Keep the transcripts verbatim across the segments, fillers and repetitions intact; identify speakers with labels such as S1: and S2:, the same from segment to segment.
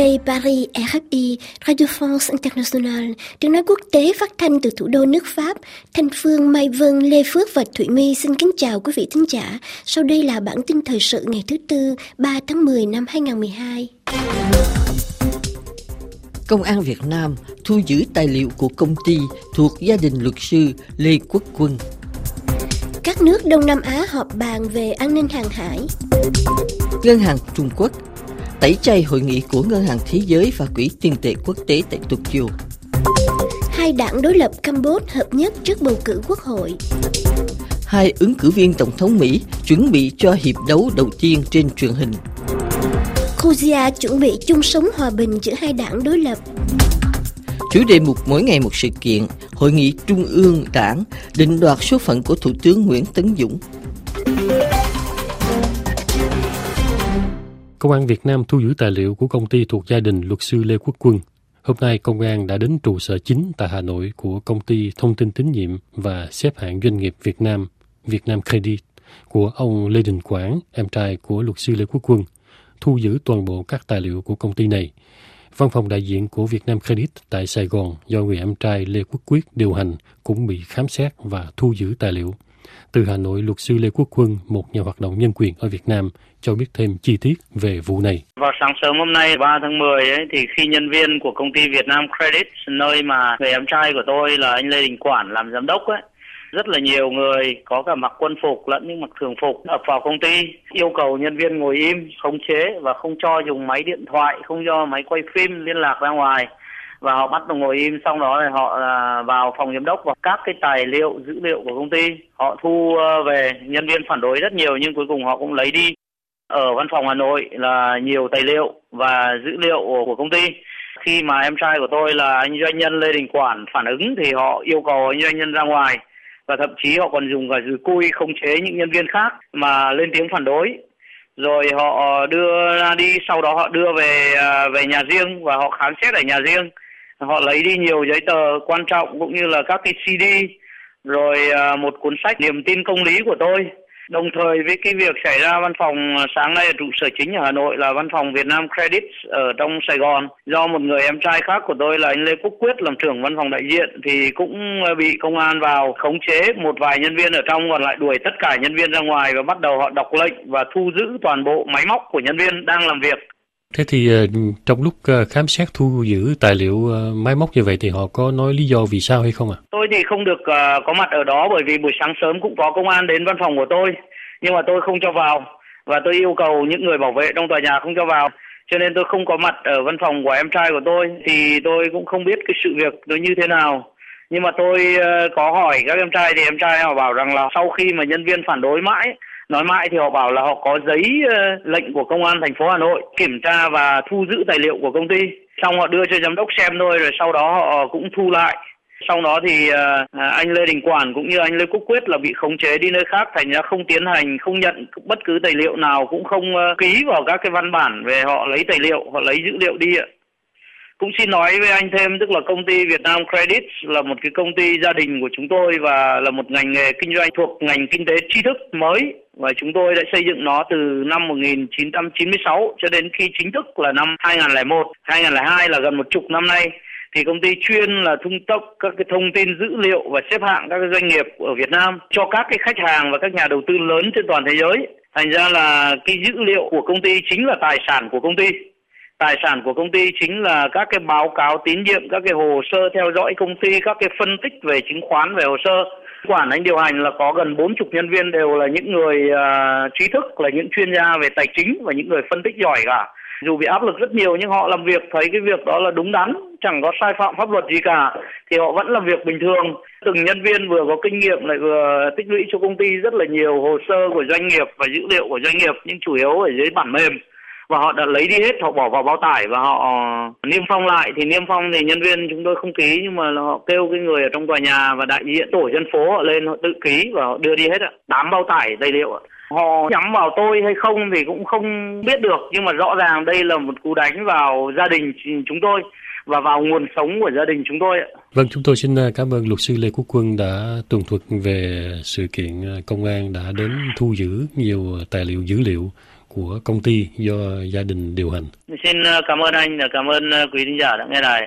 S1: đây Paris, R F I, Radio France International, tiếng nói quốc tế phát thanh từ thủ đô nước Pháp. Thanh Phương, Mai Vân, Lê Phước và Thụy My xin kính chào quý vị thính giả. Sau đây là bản tin thời sự ngày thứ Tư, ba tháng mười năm hai nghìn không trăm mười hai.
S2: Công an Việt Nam thu giữ tài liệu của công ty thuộc gia đình luật sư Lê Quốc Quân.
S1: Các nước Đông Nam Á họp bàn về an ninh hàng hải.
S2: Ngân hàng Trung Quốc tẩy chay hội nghị của Ngân hàng Thế giới và Quỹ tiền tệ quốc tế tại Tokyo.
S1: Hai đảng đối lập Campuchia hợp nhất trước bầu cử quốc hội.
S2: Hai ứng cử viên tổng thống Mỹ chuẩn bị cho hiệp đấu đầu tiên trên truyền hình.
S1: Georgia chuẩn bị chung sống hòa bình giữa hai đảng đối lập.
S2: Chủ đề mục mỗi ngày một sự kiện, Hội nghị Trung ương Đảng định đoạt số phận của Thủ tướng Nguyễn Tấn Dũng.
S3: Công an Việt Nam thu giữ tài liệu của công ty thuộc gia đình luật sư Lê Quốc Quân. Hôm nay, công an đã đến trụ sở chính tại Hà Nội của công ty thông tin tín nhiệm và xếp hạng doanh nghiệp Việt Nam, Việt Nam Credit, của ông Lê Đình Quảng, em trai của luật sư Lê Quốc Quân, thu giữ toàn bộ các tài liệu của công ty này. Văn phòng đại diện của Việt Nam Credit tại Sài Gòn do người em trai Lê Quốc Quyết điều hành cũng bị khám xét và thu giữ tài liệu. Từ Hà Nội, luật sư Lê Quốc Quân, một nhà hoạt động nhân quyền ở Việt Nam, cho biết thêm chi tiết về vụ này.
S4: Vào sáng sớm hôm nay, ba tháng mười ấy, thì khi nhân viên của công ty Việt Nam Credit, nơi mà người em trai của tôi là anh Lê Đình Quảng làm giám đốc ấy, rất là nhiều người có cả mặc quân phục lẫn những mặc thường phục ập vào công ty, yêu cầu nhân viên ngồi im, khống chế và không cho dùng máy điện thoại, không cho máy quay phim liên lạc ra ngoài. Và họ bắt đầu ngồi im, xong đó thì họ vào phòng giám đốc và các cái tài liệu, dữ liệu của công ty. Họ thu về, nhân viên phản đối rất nhiều nhưng cuối cùng họ cũng lấy đi. Ở văn phòng Hà Nội là nhiều tài liệu và dữ liệu của công ty. Khi mà em trai của tôi là anh doanh nhân Lê Đình Quảng phản ứng thì họ yêu cầu anh doanh nhân ra ngoài. Và thậm chí họ còn dùng cả dùi cui khống chế những nhân viên khác mà lên tiếng phản đối. Rồi họ đưa ra đi, sau đó họ đưa về về nhà riêng và họ khám xét ở nhà riêng. Họ lấy đi nhiều giấy tờ quan trọng cũng như là các cái xê đê, rồi một cuốn sách Niềm tin công lý của tôi. Đồng thời với cái việc xảy ra văn phòng sáng nay ở trụ sở chính ở Hà Nội là văn phòng Việt Nam Credit ở trong Sài Gòn, do một người em trai khác của tôi là anh Lê Quốc Quyết làm trưởng văn phòng đại diện thì cũng bị công an vào khống chế một vài nhân viên ở trong, còn lại đuổi tất cả nhân viên ra ngoài và bắt đầu họ đọc lệnh và thu giữ toàn bộ máy móc của nhân viên đang làm việc.
S3: Thế thì trong lúc khám xét thu giữ tài liệu máy móc như vậy thì họ có nói lý do vì sao hay không ạ? À?
S4: Tôi thì không được uh, có mặt ở đó bởi vì buổi sáng sớm cũng có công an đến văn phòng của tôi, nhưng mà tôi không cho vào và tôi yêu cầu những người bảo vệ trong tòa nhà không cho vào, cho nên tôi không có mặt ở văn phòng của em trai của tôi. Thì tôi cũng không biết cái sự việc nó như thế nào, nhưng mà tôi uh, có hỏi các em trai thì em trai họ bảo rằng là sau khi mà nhân viên phản đối mãi Nói mãi thì họ bảo là họ có giấy uh, lệnh của công an thành phố Hà Nội kiểm tra và thu giữ tài liệu của công ty. Xong họ đưa cho giám đốc xem thôi, rồi sau đó họ cũng thu lại. Sau đó thì uh, anh Lê Đình Quảng cũng như anh Lê Quốc Quyết là bị khống chế đi nơi khác, thành ra không tiến hành, không nhận bất cứ tài liệu nào, cũng không uh, ký vào các cái văn bản về họ lấy tài liệu, họ lấy dữ liệu đi ạ. Cũng xin nói với anh thêm, tức là công ty Việt Nam Credit là một cái công ty gia đình của chúng tôi và là một ngành nghề kinh doanh thuộc ngành kinh tế tri thức mới. Và chúng tôi đã xây dựng nó từ năm một nghìn chín trăm chín mươi sáu cho đến khi chính thức là năm hai nghìn không trăm lẻ một, hai nghìn không trăm lẻ hai là gần một chục năm nay. Thì công ty chuyên là cung cấp các cái thông tin dữ liệu và xếp hạng các cái doanh nghiệp ở Việt Nam cho các cái khách hàng và các nhà đầu tư lớn trên toàn thế giới. Thành ra là cái dữ liệu của công ty chính là tài sản của công ty. Tài sản của công ty chính là các cái báo cáo tín nhiệm, các cái hồ sơ theo dõi công ty, các cái phân tích về chứng khoán, về hồ sơ. Quản anh điều hành là có gần bốn mươi nhân viên đều là những người uh, trí thức, là những chuyên gia về tài chính và những người phân tích giỏi cả. Dù bị áp lực rất nhiều nhưng họ làm việc thấy cái việc đó là đúng đắn, chẳng có sai phạm pháp luật gì cả, thì họ vẫn làm việc bình thường. Từng nhân viên vừa có kinh nghiệm lại vừa tích lũy cho công ty rất là nhiều hồ sơ của doanh nghiệp và dữ liệu của doanh nghiệp, nhưng chủ yếu ở dưới bản mềm. Và họ đã lấy đi hết, họ bỏ vào bao tải và họ niêm phong lại. Thì niêm phong thì nhân viên chúng tôi không ký, nhưng mà họ kêu cái người ở trong tòa nhà và đại diện tổ dân phố họ lên, họ tự ký và họ đưa đi hết ạ. Tám bao tải tài liệu ạ. Họ nhắm vào tôi hay không thì cũng không biết được, nhưng mà rõ ràng đây là một cú đánh vào gia đình chúng tôi và vào nguồn sống của gia đình chúng tôi ạ.
S3: Vâng, chúng tôi xin cảm ơn luật sư Lê Quốc Quân đã tường thuật về sự kiện công an đã đến thu giữ nhiều tài liệu dữ liệu của công ty do gia đình điều hành.
S4: Xin cảm ơn anh và cảm ơn quý thính giả đã nghe đài.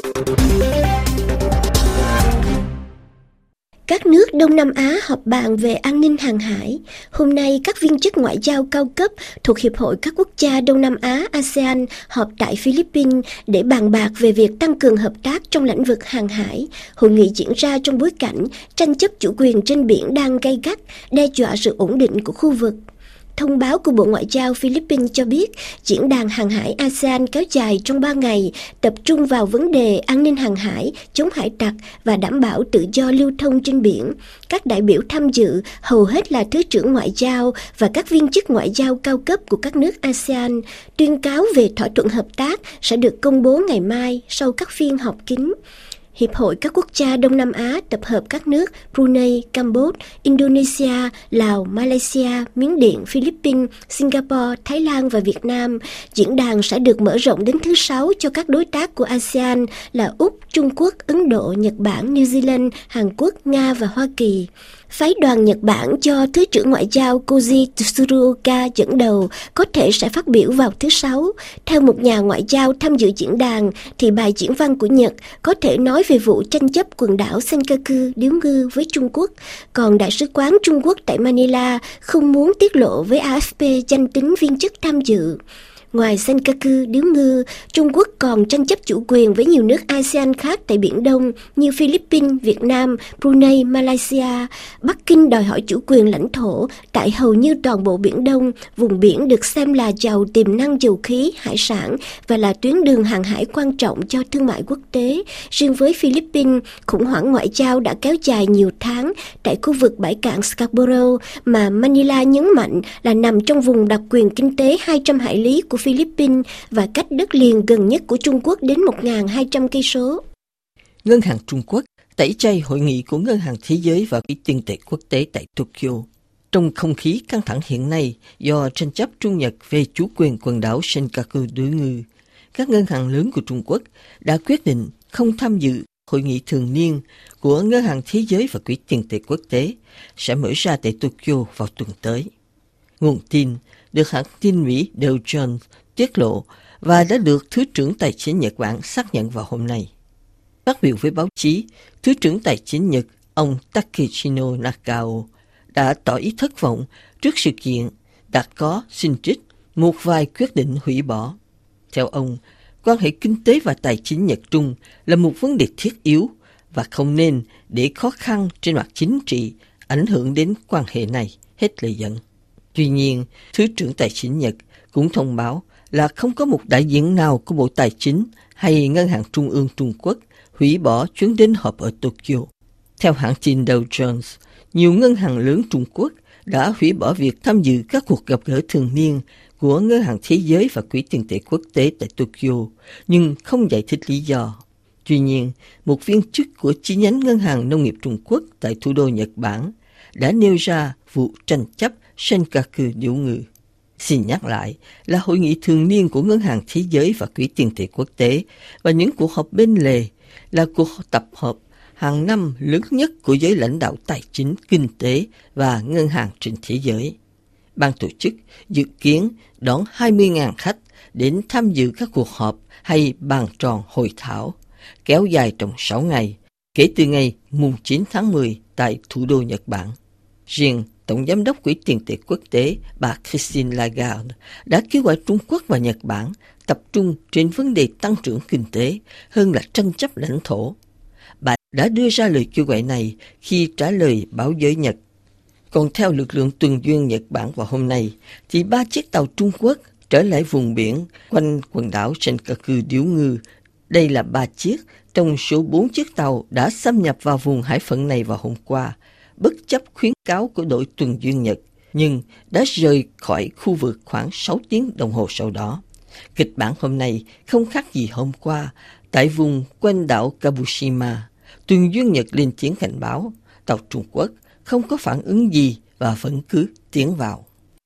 S1: Các nước Đông Nam Á họp bàn về an ninh hàng hải. Hôm nay, các viên chức ngoại giao cao cấp thuộc Hiệp hội các quốc gia Đông Nam Á a sê an họp tại Philippines để bàn bạc về việc tăng cường hợp tác trong lĩnh vực hàng hải. Hội nghị diễn ra trong bối cảnh tranh chấp chủ quyền trên biển đang gay gắt, đe dọa sự ổn định của khu vực. Thông báo của Bộ Ngoại giao Philippines cho biết diễn đàn hàng hải a sê an kéo dài trong ba ngày, tập trung vào vấn đề an ninh hàng hải, chống hải tặc và đảm bảo tự do lưu thông trên biển. Các đại biểu tham dự hầu hết là Thứ trưởng Ngoại giao và các viên chức ngoại giao cao cấp của các nước a sê an. Tuyên cáo về thỏa thuận hợp tác sẽ được công bố ngày mai sau các phiên họp kín. Hiệp hội các quốc gia Đông Nam Á tập hợp các nước Brunei, Campuchia, Indonesia, Lào, Malaysia, Miến Điện, Philippines, Singapore, Thái Lan và Việt Nam. Diễn đàn sẽ được mở rộng đến thứ sáu cho các đối tác của a sê an là Úc, Trung Quốc, Ấn Độ, Nhật Bản, New Zealand, Hàn Quốc, Nga và Hoa Kỳ. Phái đoàn Nhật Bản do Thứ trưởng Ngoại giao Koji Tsuruoka dẫn đầu có thể sẽ phát biểu vào thứ Sáu. Theo một nhà ngoại giao tham dự diễn đàn, thì bài diễn văn của Nhật có thể nói về vụ tranh chấp quần đảo Senkaku điếu ngư với Trung Quốc, còn Đại sứ quán Trung Quốc tại Manila không muốn tiết lộ với a ép pê danh tính viên chức tham dự. Ngoài Senkaku điếu ngư, Trung Quốc còn tranh chấp chủ quyền với nhiều nước a sê an khác tại Biển Đông như Philippines, Việt Nam, Brunei, Malaysia. Bắc Kinh đòi hỏi chủ quyền lãnh thổ tại hầu như toàn bộ Biển Đông, vùng biển được xem là giàu tiềm năng dầu khí, hải sản và là tuyến đường hàng hải quan trọng cho thương mại quốc tế. Riêng với Philippines, khủng hoảng ngoại giao đã kéo dài nhiều tháng tại khu vực bãi cạn Scarborough mà Manila nhấn mạnh là nằm trong vùng đặc quyền kinh tế hai trăm hải lý của Philippines và cách đất liền gần nhất của Trung Quốc đến một nghìn hai trăm cây số.
S2: Ngân hàng Trung Quốc tẩy chay hội nghị của Ngân hàng Thế giới và Quỹ tiền tệ quốc tế tại Tokyo. Trong không khí căng thẳng hiện nay do tranh chấp Trung Nhật về chủ quyền quần đảo Senkaku điếu ngư, các ngân hàng lớn của Trung Quốc đã quyết định không tham dự hội nghị thường niên của Ngân hàng Thế giới và Quỹ tiền tệ quốc tế sẽ mở ra tại Tokyo vào tuần tới. Nguồn tin được hãng tin Mỹ Dow Jones tiết lộ và đã được Thứ trưởng Tài chính Nhật Bản xác nhận vào hôm nay. Phát biểu với báo chí, Thứ trưởng Tài chính Nhật ông Takeshino Nakao đã tỏ ý thất vọng trước sự kiện đã có xin trích một vài quyết định hủy bỏ. Theo ông, quan hệ kinh tế và tài chính Nhật-Trung là một vấn đề thiết yếu và không nên để khó khăn trên mặt chính trị ảnh hưởng đến quan hệ này, hết lời dẫn. Tuy nhiên, Thứ trưởng Tài chính Nhật cũng thông báo là không có một đại diện nào của Bộ Tài chính hay Ngân hàng Trung ương Trung Quốc hủy bỏ chuyến đến họp ở Tokyo. Theo hãng tin Dow Jones, nhiều ngân hàng lớn Trung Quốc đã hủy bỏ việc tham dự các cuộc gặp gỡ thường niên của Ngân hàng Thế giới và Quỹ tiền tệ quốc tế tại Tokyo, nhưng không giải thích lý do. Tuy nhiên, một viên chức của chi nhánh Ngân hàng Nông nghiệp Trung Quốc tại thủ đô Nhật Bản đã nêu ra vụ tranh chấp Senkaku điếu ngư. Xin nhắc lại là hội nghị thường niên của Ngân hàng Thế giới và Quỹ tiền tệ quốc tế và những cuộc họp bên lề là cuộc tập hợp hàng năm lớn nhất của giới lãnh đạo tài chính, kinh tế và ngân hàng trên thế giới. Ban tổ chức dự kiến đón hai mươi nghìn khách đến tham dự các cuộc họp hay bàn tròn hội thảo, kéo dài trong sáu ngày, kể từ ngày mùng chín tháng mười tại thủ đô Nhật Bản. Riêng Tổng Giám đốc Quỹ tiền tệ quốc tế bà Christine Lagarde đã kêu gọi Trung Quốc và Nhật Bản tập trung trên vấn đề tăng trưởng kinh tế hơn là tranh chấp lãnh thổ. Bà đã đưa ra lời kêu gọi này khi trả lời báo giới Nhật. Còn theo lực lượng tuần duyên Nhật Bản vào hôm nay, thì ba chiếc tàu Trung Quốc trở lại vùng biển quanh quần đảo Senkaku điếu ngư. Đây là ba chiếc trong số bốn chiếc tàu đã xâm nhập vào vùng hải phận này vào hôm qua, bất chấp khuyến cáo của đội tuần duyên Nhật, nhưng đã rời khỏi khu vực khoảng sáu tiếng đồng hồ sau đó. Kịch bản hôm nay không khác gì hôm qua. Tại vùng quanh đảo Kabushima, tuần duyên Nhật lên tiếng cảnh báo tàu Trung Quốc không có phản ứng gì và vẫn cứ tiến vào.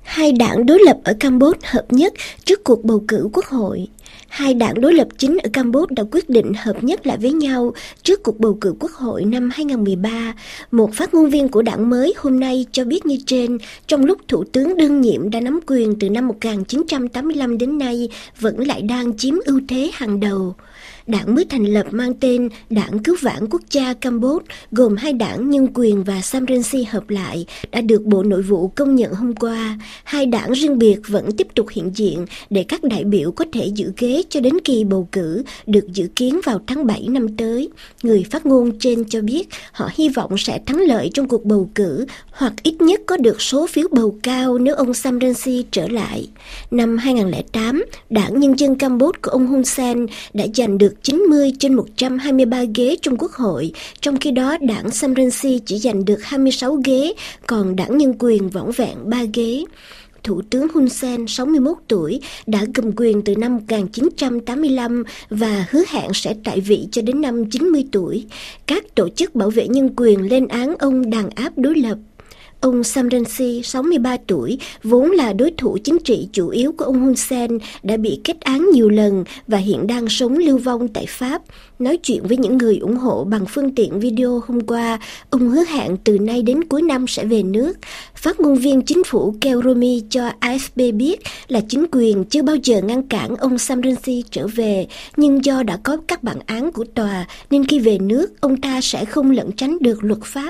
S1: Hai đảng đối lập ở Campuchia hợp nhất trước cuộc bầu cử quốc hội. Hai đảng đối lập chính ở Campuchia đã quyết định hợp nhất lại với nhau trước cuộc bầu cử quốc hội năm hai không một ba. Một phát ngôn viên của đảng mới hôm nay cho biết như trên, trong lúc Thủ tướng đương nhiệm đã nắm quyền từ năm một nghìn chín trăm tám mươi lăm đến nay vẫn lại đang chiếm ưu thế hàng đầu. Đảng mới thành lập mang tên Đảng Cứu vãn Quốc gia Campuchia, gồm hai đảng Nhân quyền và Samrensi hợp lại, đã được Bộ Nội vụ công nhận hôm qua. Hai đảng riêng biệt vẫn tiếp tục hiện diện để các đại biểu có thể giữ ghế cho đến kỳ bầu cử được dự kiến vào tháng bảy năm tới. Người phát ngôn trên cho biết họ hy vọng sẽ thắng lợi trong cuộc bầu cử hoặc ít nhất có được số phiếu bầu cao nếu ông Samrensi trở lại. Năm hai không không tám, Đảng Nhân dân Campuchia của ông Hun Sen đã giành được chín mươi trên một trăm hai mươi ba ghế trong quốc hội, trong khi đó đảng Samrensi chỉ giành được hai mươi sáu ghế, còn đảng Nhân quyền vỏn vẹn ba ghế. Thủ tướng Hun Sen, sáu mươi mốt tuổi, đã cầm quyền từ năm một nghìn chín trăm tám mươi lăm và hứa hẹn sẽ tại vị cho đến năm chín mươi tuổi. Các tổ chức bảo vệ nhân quyền lên án ông đàn áp đối lập. Ông Samrensi, sáu mươi ba tuổi, vốn là đối thủ chính trị chủ yếu của ông Hun Sen, đã bị kết án nhiều lần và hiện đang sống lưu vong tại Pháp. Nói chuyện với những người ủng hộ bằng phương tiện video hôm qua, ông hứa hẹn từ nay đến cuối năm sẽ về nước. Phát ngôn viên chính phủ Keromi cho a ép pê biết là chính quyền chưa bao giờ ngăn cản ông Samrensi trở về, nhưng do đã có các bản án của tòa nên khi về nước, ông ta sẽ không lẩn tránh được luật pháp.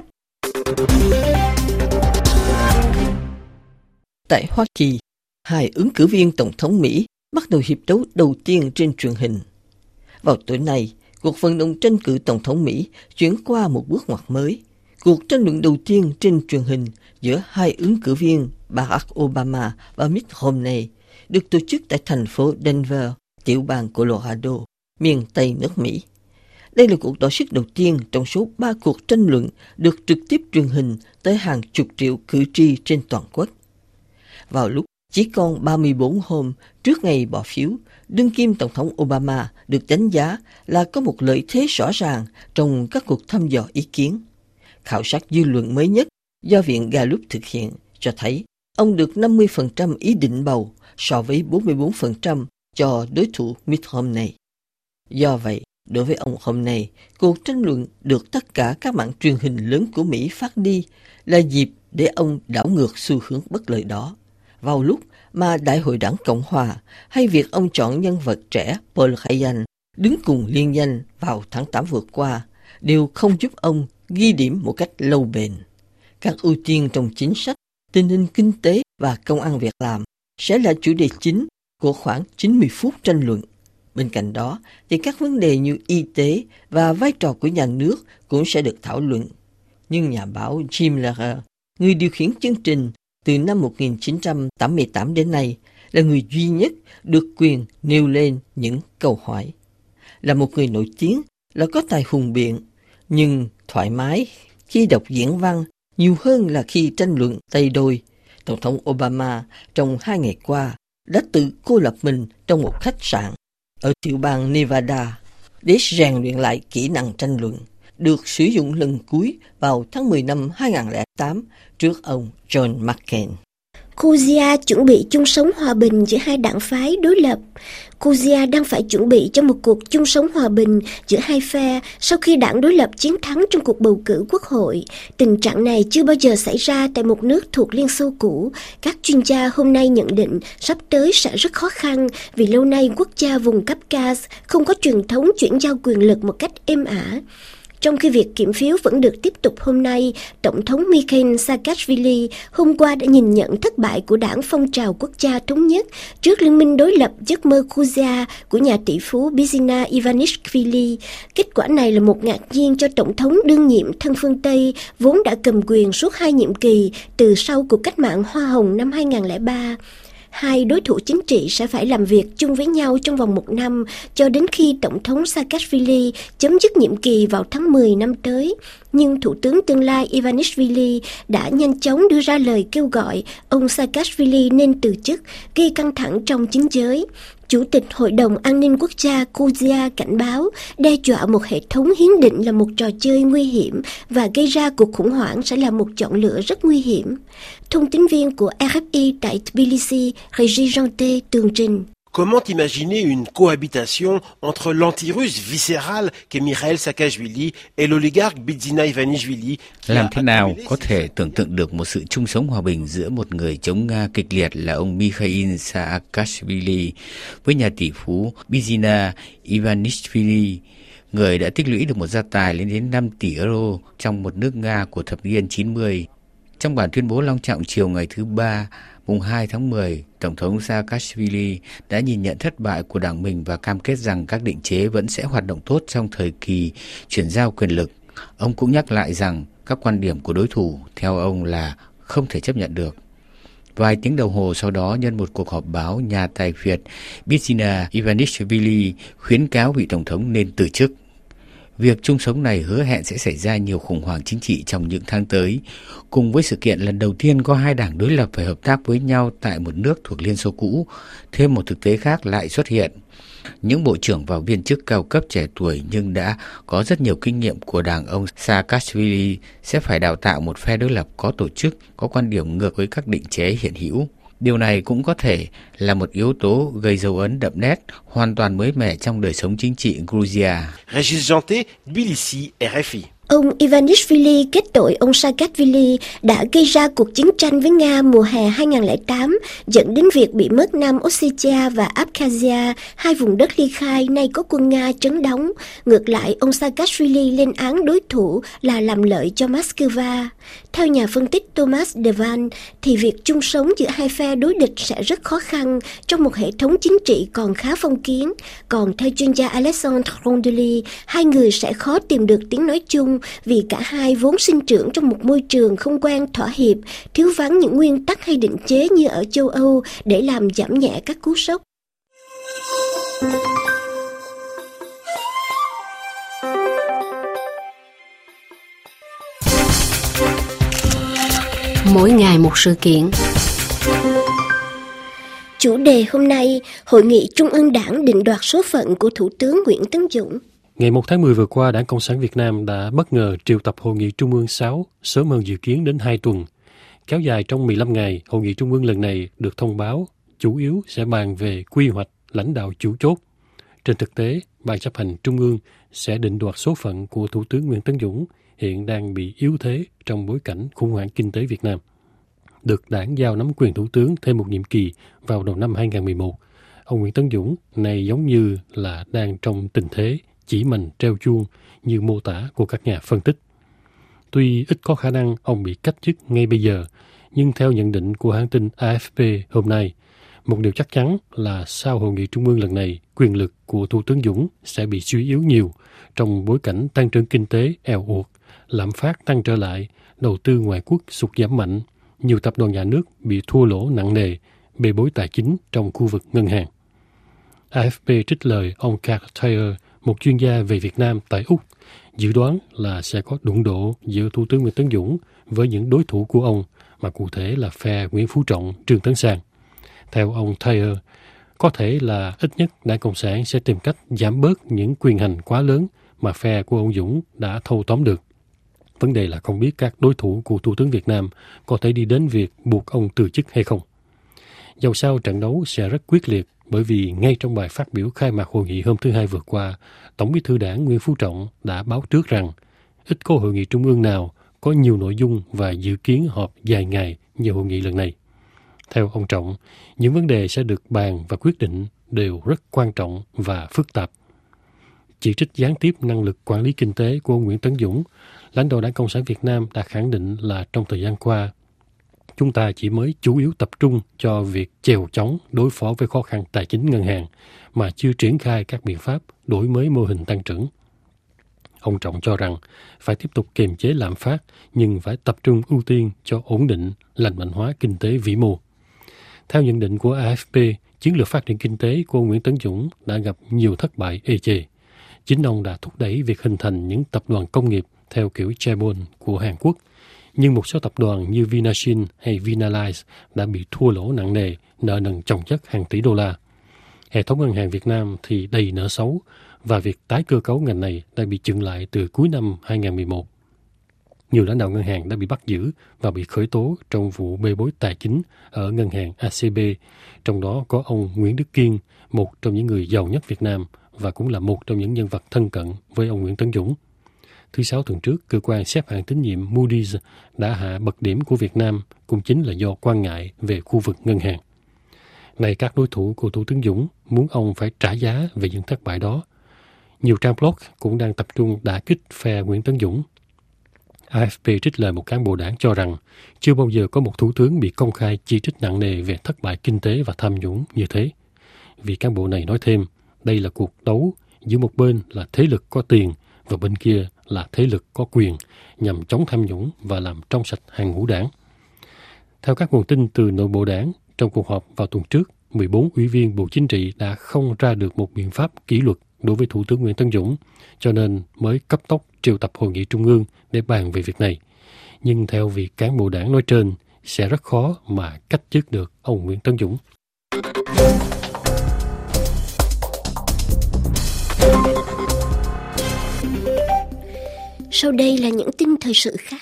S2: Tại Hoa Kỳ, hai ứng cử viên Tổng thống Mỹ bắt đầu hiệp đấu đầu tiên trên truyền hình. Vào tối nay, cuộc vận động tranh cử Tổng thống Mỹ chuyển qua một bước ngoặt mới. Cuộc tranh luận đầu tiên trên truyền hình giữa hai ứng cử viên Barack Obama và Mitt Romney được tổ chức tại thành phố Denver, tiểu bang Colorado, miền Tây nước Mỹ. Đây là cuộc đọ sức đầu tiên trong số ba cuộc tranh luận được trực tiếp truyền hình tới hàng chục triệu cử tri trên toàn quốc. Vào lúc chỉ còn ba mươi bốn hôm trước ngày bỏ phiếu, đương kim Tổng thống Obama được đánh giá là có một lợi thế rõ ràng trong các cuộc thăm dò ý kiến. Khảo sát dư luận mới nhất do Viện Gallup thực hiện cho thấy ông được năm mươi phần trăm ý định bầu so với bốn mươi bốn phần trăm cho đối thủ Mitt Romney. Do vậy, đối với ông Romney, cuộc tranh luận được tất cả các mạng truyền hình lớn của Mỹ phát đi là dịp để ông đảo ngược xu hướng bất lợi đó. Vào lúc mà Đại hội đảng Cộng Hòa hay việc ông chọn nhân vật trẻ Paul Ryan đứng cùng liên danh vào tháng tám vừa qua đều không giúp ông ghi điểm một cách lâu bền. Các ưu tiên trong chính sách, tình hình kinh tế và công ăn việc làm sẽ là chủ đề chính của khoảng chín mươi phút tranh luận. Bên cạnh đó thì các vấn đề như y tế và vai trò của nhà nước cũng sẽ được thảo luận. Nhưng nhà báo Jim Lehrer, người điều khiển chương trình từ năm một nghìn chín trăm tám mươi tám đến nay, là người duy nhất được quyền nêu lên những câu hỏi. Là một người nổi tiếng, là có tài hùng biện, nhưng thoải mái khi đọc diễn văn nhiều hơn là khi tranh luận tay đôi. Tổng thống Obama trong hai ngày qua đã tự cô lập mình trong một khách sạn ở tiểu bang Nevada để rèn luyện lại kỹ năng tranh luận, được sử dụng lần cuối vào tháng mười năm hai nghìn không trăm lẻ tám trước ông John McCain.
S1: Georgia chuẩn bị chung sống hòa bình giữa hai đảng phái đối lập. Georgia đang phải chuẩn bị cho một cuộc chung sống hòa bình giữa hai phe sau khi đảng đối lập chiến thắng trong cuộc bầu cử quốc hội. Tình trạng này chưa bao giờ xảy ra tại một nước thuộc Liên Xô cũ. Các chuyên gia hôm nay nhận định sắp tới sẽ rất khó khăn vì lâu nay quốc gia vùng Caucasus không có truyền thống chuyển giao quyền lực một cách êm ả. Trong khi việc kiểm phiếu vẫn được tiếp tục hôm nay, Tổng thống Mikhail Saakashvili hôm qua đã nhìn nhận thất bại của đảng Phong trào Quốc gia Thống nhất trước liên minh đối lập Giấc mơ Georgia của nhà tỷ phú Bidzina Ivanishvili. Kết quả này là một ngạc nhiên cho Tổng thống đương nhiệm thân phương Tây vốn đã cầm quyền suốt hai nhiệm kỳ từ sau cuộc cách mạng Hoa Hồng năm hai nghìn không trăm lẻ ba. Hai đối thủ chính trị sẽ phải làm việc chung với nhau trong vòng một năm cho đến khi Tổng thống Saakashvili chấm dứt nhiệm kỳ vào tháng mười năm tới. Nhưng Thủ tướng tương lai Ivanishvili đã nhanh chóng đưa ra lời kêu gọi ông Saakashvili nên từ chức, gây căng thẳng trong chính giới. Chủ tịch Hội đồng An ninh Quốc gia Georgia cảnh báo đe dọa một hệ thống hiến định là một trò chơi nguy hiểm và gây ra cuộc khủng hoảng sẽ là một chọn lựa rất nguy hiểm. Thông tin viên của rờ ép i tại Tbilisi, Régis Janté tường trình.
S5: Comment imaginer une cohabitation entre l'anti-russe viscéral qu'est Mikhail Saakashvili et l'oligarque Bidzina Ivanishvili?
S6: Làm thế nào có thể tưởng tượng được một sự chung sống hòa bình giữa một người chống Nga kịch liệt là ông Mikhail Saakashvili với nhà tỷ phú Bidzina Ivanishvili, người đã tích lũy được một gia tài lên đến năm tỷ euro trong một nước Nga của thập niên chín mươi. Trong bản tuyên bố long trọng chiều ngày thứ Ba, mùng hai tháng mười, Tổng thống Saakashvili đã nhìn nhận thất bại của đảng mình và cam kết rằng các định chế vẫn sẽ hoạt động tốt trong thời kỳ chuyển giao quyền lực. Ông cũng nhắc lại rằng các quan điểm của đối thủ, theo ông, là không thể chấp nhận được. Vài tiếng đồng hồ sau đó, nhân một cuộc họp báo, nhà tài phiệt Bidzina Ivanishvili khuyến cáo vị Tổng thống nên từ chức. Việc chung sống này hứa hẹn sẽ xảy ra nhiều khủng hoảng chính trị trong những tháng tới, cùng với sự kiện lần đầu tiên có hai đảng đối lập phải hợp tác với nhau tại một nước thuộc Liên Xô cũ. Thêm một thực tế khác lại xuất hiện. Những bộ trưởng và viên chức cao cấp trẻ tuổi nhưng đã có rất nhiều kinh nghiệm của đảng ông Saakashvili sẽ phải đào tạo một phe đối lập có tổ chức, có quan điểm ngược với các định chế hiện hữu. Điều này cũng có thể là một yếu tố gây dấu ấn đậm nét, hoàn toàn mới mẻ trong đời sống chính trị Georgia.
S5: Régis Janté, Tbilisi, rờ ép i.
S1: Ông Ivanishvili kết tội ông Saakashvili đã gây ra cuộc chiến tranh với Nga mùa hè hai không không tám, dẫn đến việc bị mất Nam Ossetia và Abkhazia, hai vùng đất ly khai nay có quân Nga trấn đóng. Ngược lại, ông Saakashvili lên án đối thủ là làm lợi cho Moscow. Theo nhà phân tích Thomas Devan, thì việc chung sống giữa hai phe đối địch sẽ rất khó khăn trong một hệ thống chính trị còn khá phong kiến. Còn theo chuyên gia Alexandre Rondelli, hai người sẽ khó tìm được tiếng nói chung vì cả hai vốn sinh trưởng trong một môi trường không quen thỏa hiệp, thiếu vắng những nguyên tắc hay định chế như ở châu Âu để làm giảm nhẹ các cú sốc.
S7: Mỗi ngày một sự kiện.
S1: Chủ đề hôm nay, Hội nghị Trung ương Đảng định đoạt số phận của Thủ tướng Nguyễn Tấn Dũng.
S3: Ngày một tháng mười vừa qua, Đảng Cộng sản Việt Nam đã bất ngờ triệu tập Hội nghị Trung ương sáu, sớm hơn dự kiến đến hai tuần. Kéo dài trong mười lăm ngày, Hội nghị Trung ương lần này được thông báo chủ yếu sẽ bàn về quy hoạch lãnh đạo chủ chốt. Trên thực tế, Ban chấp hành Trung ương sẽ định đoạt số phận của Thủ tướng Nguyễn Tấn Dũng, hiện đang bị yếu thế trong bối cảnh khủng hoảng kinh tế Việt Nam. Được Đảng giao nắm quyền Thủ tướng thêm một nhiệm kỳ vào đầu năm hai không một một, ông Nguyễn Tấn Dũng này giống như là đang trong tình thế chỉ mành treo chuông như mô tả của các nhà phân tích. Tuy ít có khả năng ông bị cách chức ngay bây giờ, nhưng theo nhận định của hãng tin a ép pê hôm nay, một điều chắc chắn là sau Hội nghị Trung ương lần này, quyền lực của Thủ tướng Dũng sẽ bị suy yếu nhiều trong bối cảnh tăng trưởng kinh tế eo uột, lạm phát tăng trở lại, đầu tư ngoại quốc sụt giảm mạnh, nhiều tập đoàn nhà nước bị thua lỗ nặng nề, bê bối tài chính trong khu vực ngân hàng. a ép pê trích lời ông Carl Thayer, một chuyên gia về Việt Nam tại Úc, dự đoán là sẽ có đụng độ giữa Thủ tướng Nguyễn Tấn Dũng với những đối thủ của ông, mà cụ thể là phe Nguyễn Phú Trọng, Trương Tấn Sang. Theo ông Thayer, có thể là ít nhất Đảng Cộng sản sẽ tìm cách giảm bớt những quyền hành quá lớn mà phe của ông Dũng đã thâu tóm được. Vấn đề là không biết các đối thủ của Thủ tướng Việt Nam có thể đi đến việc buộc ông từ chức hay không. Dẫu sao trận đấu sẽ rất quyết liệt, bởi vì ngay trong bài phát biểu khai mạc hội nghị hôm thứ Hai vừa qua, Tổng Bí thư Đảng Nguyễn Phú Trọng đã báo trước rằng ít có hội nghị trung ương nào có nhiều nội dung và dự kiến họp dài ngày như hội nghị lần này. Theo ông Trọng, những vấn đề sẽ được bàn và quyết định đều rất quan trọng và phức tạp. Chỉ trích gián tiếp năng lực quản lý kinh tế của ông Nguyễn Tấn Dũng, lãnh đạo Đảng Cộng sản Việt Nam đã khẳng định là trong thời gian qua, chúng ta chỉ mới chủ yếu tập trung cho việc chèo chóng đối phó với khó khăn tài chính ngân hàng, mà chưa triển khai các biện pháp đổi mới mô hình tăng trưởng. Ông Trọng cho rằng phải tiếp tục kiềm chế lạm phát, nhưng phải tập trung ưu tiên cho ổn định, lành mạnh hóa kinh tế vĩ mô. Theo nhận định của a ép pê, chiến lược phát triển kinh tế của ông Nguyễn Tấn Dũng đã gặp nhiều thất bại ê chề. Chính ông đã thúc đẩy việc hình thành những tập đoàn công nghiệp theo kiểu chaebol của Hàn Quốc, nhưng một số tập đoàn như Vinashin hay Vinalize đã bị thua lỗ nặng nề, nợ nần chồng chất hàng tỷ đô la. Hệ thống ngân hàng Việt Nam thì đầy nợ xấu và việc tái cơ cấu ngành này đã bị chững lại từ cuối năm hai không một một. Nhiều lãnh đạo ngân hàng đã bị bắt giữ và bị khởi tố trong vụ bê bối tài chính ở ngân hàng a xê bê, trong đó có ông Nguyễn Đức Kiên, một trong những người giàu nhất Việt Nam và cũng là một trong những nhân vật thân cận với ông Nguyễn Tấn Dũng. Thứ Sáu tuần trước, cơ quan xếp hạng tín nhiệm Moody's đã hạ bậc điểm của Việt Nam, cũng chính là do quan ngại về khu vực ngân hàng. Này các đối thủ của Thủ tướng Dũng muốn ông phải trả giá về những thất bại đó. Nhiều trang blog cũng đang tập trung đả kích phe Nguyễn Tấn Dũng. a ép pê trích lời một cán bộ đảng cho rằng chưa bao giờ có một thủ tướng bị công khai chỉ trích nặng nề về thất bại kinh tế và tham nhũng như thế. Vị cán bộ này nói thêm, đây là cuộc đấu giữa một bên là thế lực có tiền và bên kia là thế lực có quyền nhằm chống tham nhũng và làm trong sạch hàng ngũ đảng. Theo các nguồn tin từ nội bộ đảng, trong cuộc họp vào tuần trước, mười bốn ủy viên Bộ Chính trị đã không ra được một biện pháp kỷ luật đối với Thủ tướng Nguyễn Tấn Dũng, cho nên mới cấp tốc triệu tập hội nghị trung ương để bàn về việc này. Nhưng theo vị cán bộ đảng nói trên, sẽ rất khó mà cách chức được ông Nguyễn Tấn Dũng.
S1: Sau đây là những tin thời sự khác.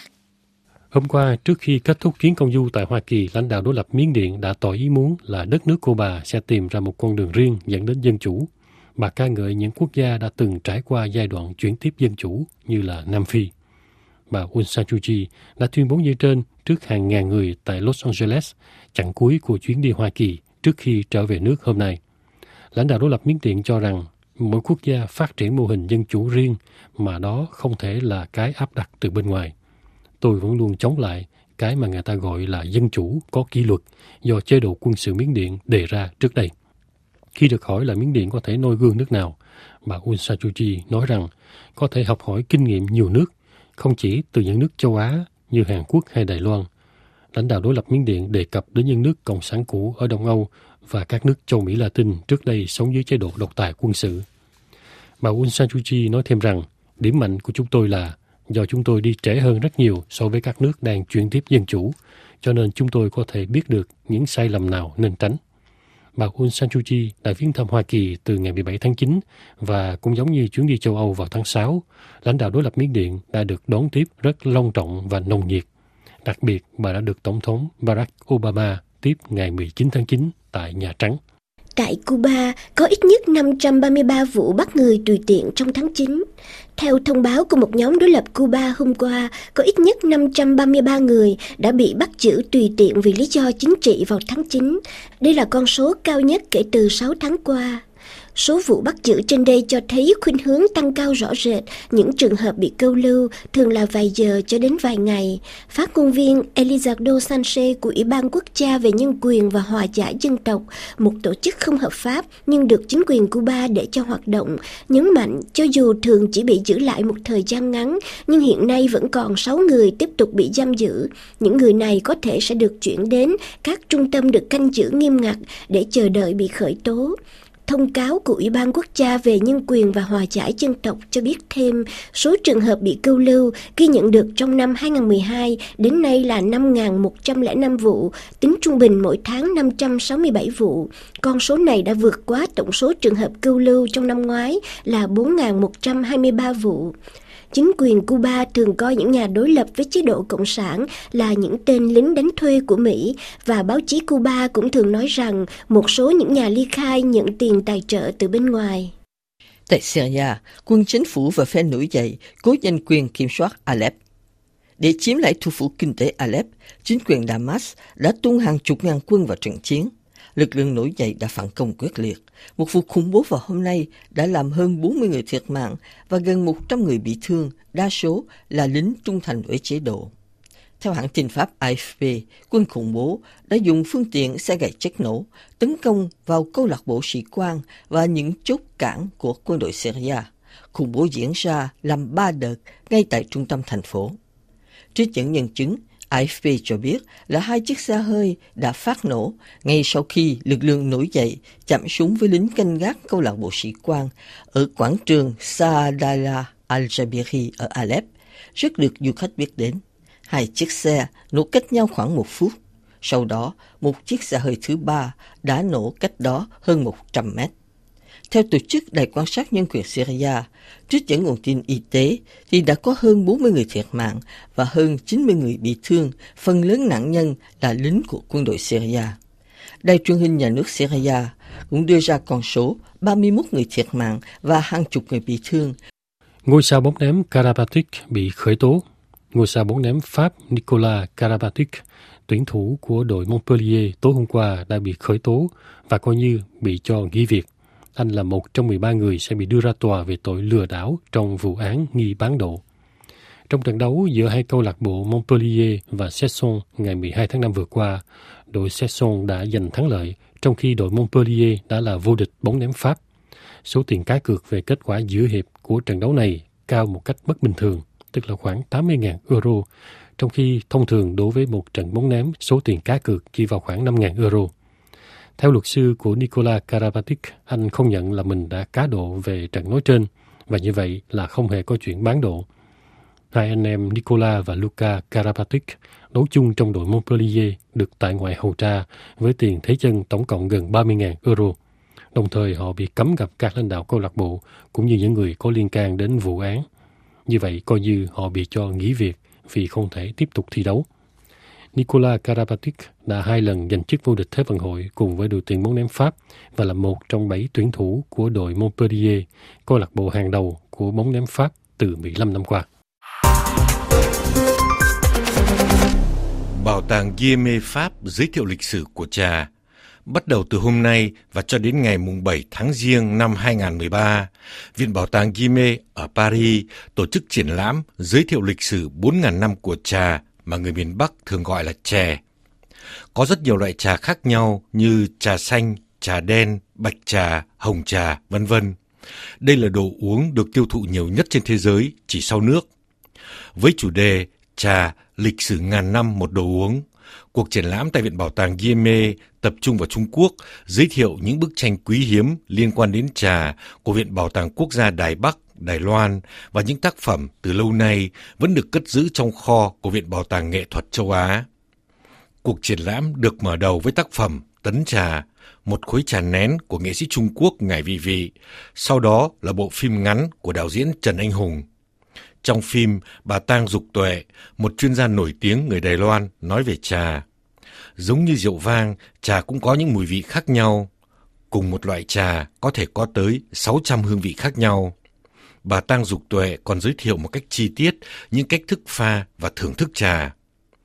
S3: Hôm qua, trước khi kết thúc chuyến công du tại Hoa Kỳ, lãnh đạo đối lập Miến Điện đã tỏ ý muốn là đất nước Cuba sẽ tìm ra một con đường riêng dẫn đến dân chủ. Bà ca ngợi những quốc gia đã từng trải qua giai đoạn chuyển tiếp dân chủ như là Nam Phi. Bà Aung San Suu Kyi đã tuyên bố như trên trước hàng ngàn người tại Los Angeles, chặng cuối của chuyến đi Hoa Kỳ trước khi trở về nước hôm nay. Lãnh đạo đối lập Miến Điện cho rằng mỗi quốc gia phát triển mô hình dân chủ riêng mà đó không thể là cái áp đặt từ bên ngoài. Tôi vẫn luôn chống lại cái mà người ta gọi là dân chủ có kỷ luật do chế độ quân sự Miến Điện đề ra trước đây. Khi được hỏi là Miến Điện có thể noi gương nước nào, bà Aung San Suu Kyi nói rằng có thể học hỏi kinh nghiệm nhiều nước, không chỉ từ những nước châu Á như Hàn Quốc hay Đài Loan. Lãnh đạo đối lập Miến Điện đề cập đến những nước cộng sản cũ ở Đông Âu và các nước châu Mỹ Latin trước đây sống dưới chế độ độc tài quân sự. Bà Aung San Suu Kyi nói thêm rằng điểm mạnh của chúng tôi là do chúng tôi đi trễ hơn rất nhiều so với các nước đang chuyển tiếp dân chủ, cho nên chúng tôi có thể biết được những sai lầm nào nên tránh. Bà Aung San Suu Kyi đã viếng thăm Hoa Kỳ từ ngày mười bảy tháng chín và cũng giống như chuyến đi châu Âu vào tháng sáu, lãnh đạo đối lập Miến Điện đã được đón tiếp rất long trọng và nồng nhiệt. Đặc biệt, bà đã được Tổng thống Barack Obama tiếp ngày mười chín tháng chín tại Nhà Trắng.
S1: Tại Cuba, có ít nhất năm trăm ba mươi ba vụ bắt người tùy tiện trong tháng chín. Theo thông báo của một nhóm đối lập Cuba hôm qua, có ít nhất năm trăm ba mươi ba người đã bị bắt giữ tùy tiện vì lý do chính trị vào tháng chín. Đây là con số cao nhất kể từ sáu tháng qua. Số vụ bắt giữ trên đây cho thấy khuynh hướng tăng cao rõ rệt, những trường hợp bị câu lưu thường là vài giờ cho đến vài ngày. Phát ngôn viên Elizardo Sanchez của Ủy ban Quốc gia về Nhân quyền và Hòa giải Dân tộc, một tổ chức không hợp pháp nhưng được chính quyền Cuba để cho hoạt động, nhấn mạnh cho dù thường chỉ bị giữ lại một thời gian ngắn, nhưng hiện nay vẫn còn sáu người tiếp tục bị giam giữ. Những người này có thể sẽ được chuyển đến các trung tâm được canh giữ nghiêm ngặt để chờ đợi bị khởi tố. Thông cáo của Ủy ban Quốc gia về Nhân quyền và Hòa giải Dân tộc cho biết thêm số trường hợp bị câu lưu ghi nhận được trong năm hai không một hai đến nay là năm nghìn một trăm lẻ năm vụ, tính trung bình mỗi tháng năm trăm sáu mươi bảy vụ. Con số này đã vượt quá tổng số trường hợp câu lưu trong năm ngoái là bốn nghìn một trăm hai mươi ba vụ. Chính quyền Cuba thường coi những nhà đối lập với chế độ Cộng sản là những tên lính đánh thuê của Mỹ, và báo chí Cuba cũng thường nói rằng một số những nhà ly khai nhận tiền tài trợ từ bên ngoài.
S2: Tại Syria, quân chính phủ và phe nổi dậy cố giành quyền kiểm soát Aleppo. Để chiếm lại thủ phủ kinh tế Aleppo, chính quyền Damas đã tung hàng chục ngàn quân vào trận chiến. Lực lượng nổi dậy đã phản công quyết liệt. Một vụ khủng bố vào hôm nay đã làm hơn bốn mươi người thiệt mạng và gần một trăm người bị thương, đa số là lính trung thành với chế độ. Theo hãng tin Pháp a ép pê, quân khủng bố đã dùng phương tiện xe gậy chất nổ tấn công vào câu lạc bộ sĩ quan và những chốt cảng của quân đội Syria. Khủng bố diễn ra làm ba đợt ngay tại trung tâm thành phố. Trích dẫn nhân chứng, a ép pê cho biết là hai chiếc xe hơi đã phát nổ ngay sau khi lực lượng nổi dậy chạm súng với lính canh gác câu lạc bộ sĩ quan ở quảng trường Saadallah al-Jabiri ở Aleppo, rất được du khách biết đến. Hai chiếc xe nổ cách nhau khoảng một phút. Sau đó, một chiếc xả hơi thứ ba đã nổ cách đó hơn một trăm mét. Theo tổ chức Đài quan sát nhân quyền Syria, trích dẫn nguồn tin y tế, thì đã có hơn bốn mươi người thiệt mạng và hơn chín mươi người bị thương, phần lớn nạn nhân là lính của quân đội Syria. Đài truyền hình nhà nước Syria cũng đưa ra con số ba mươi mốt người thiệt mạng và hàng chục người bị thương.
S3: Ngôi sao bóng ném Karabatic bị khởi tố. Ngôi sao bóng ném Pháp Nicolas Karabatic, tuyển thủ của đội Montpellier tối hôm qua đã bị khởi tố và coi như bị cho nghỉ việc. Anh là một trong mười ba người sẽ bị đưa ra tòa về tội lừa đảo trong vụ án nghi bán độ. Trong trận đấu giữa hai câu lạc bộ Montpellier và Cesson ngày mười hai tháng năm vừa qua, đội Cesson đã giành thắng lợi, trong khi đội Montpellier đã là vô địch bóng ném Pháp. Số tiền cá cược về kết quả giữa hiệp của trận đấu này cao một cách bất bình thường, tức là khoảng tám mươi nghìn euro, trong khi thông thường đối với một trận bóng ném, số tiền cá cược chỉ vào khoảng năm nghìn euro. Theo luật sư của Nicolas Karabatic, anh không nhận là mình đã cá độ về trận nói trên, và như vậy là không hề có chuyện bán độ. Hai anh em Nicolas và Luca Karabatic đấu chung trong đội Montpellier được tại ngoại hầu tra với tiền thế chân tổng cộng gần ba mươi nghìn euro. Đồng thời họ bị cấm gặp các lãnh đạo câu lạc bộ cũng như những người có liên can đến vụ án. Như vậy coi như họ bị cho nghỉ việc vì không thể tiếp tục thi đấu. Nicolas Karabatic đã hai lần giành chức vô địch Thế vận hội cùng với đội tuyển bóng ném Pháp và là một trong bảy tuyển thủ của đội Montpellier, câu lạc bộ hàng đầu của bóng ném Pháp từ mười lăm năm qua.
S8: Bảo tàng Guimet Pháp giới thiệu lịch sử của trà. Bắt đầu từ hôm nay và cho đến ngày bảy tháng Giêng năm hai không một ba, Viện Bảo tàng Guimet ở Paris tổ chức triển lãm giới thiệu lịch sử bốn nghìn năm của trà mà người miền Bắc thường gọi là chè. Có rất nhiều loại trà khác nhau như trà xanh, trà đen, bạch trà, hồng trà, vân vân. Đây là đồ uống được tiêu thụ nhiều nhất trên thế giới, chỉ sau nước. Với chủ đề Trà, lịch sử ngàn năm một đồ uống, cuộc triển lãm tại Viện Bảo tàng Guimet tập trung vào Trung Quốc, giới thiệu những bức tranh quý hiếm liên quan đến trà của Viện Bảo tàng Quốc gia Đài Bắc, Đài Loan và những tác phẩm từ lâu nay vẫn được cất giữ trong kho của Viện Bảo tàng Nghệ thuật châu Á. Cuộc triển lãm được mở đầu với tác phẩm Tấn Trà, một khối trà nén của nghệ sĩ Trung Quốc Ngải Vị Vị, sau đó là bộ phim ngắn của đạo diễn Trần Anh Hùng. Trong phim, bà Tang Dục Tuệ, một chuyên gia nổi tiếng người Đài Loan, nói về trà. Giống như rượu vang, trà cũng có những mùi vị khác nhau. Cùng một loại trà có thể có tới sáu trăm hương vị khác nhau. Bà Tang Dục Tuệ còn giới thiệu một cách chi tiết những cách thức pha và thưởng thức trà.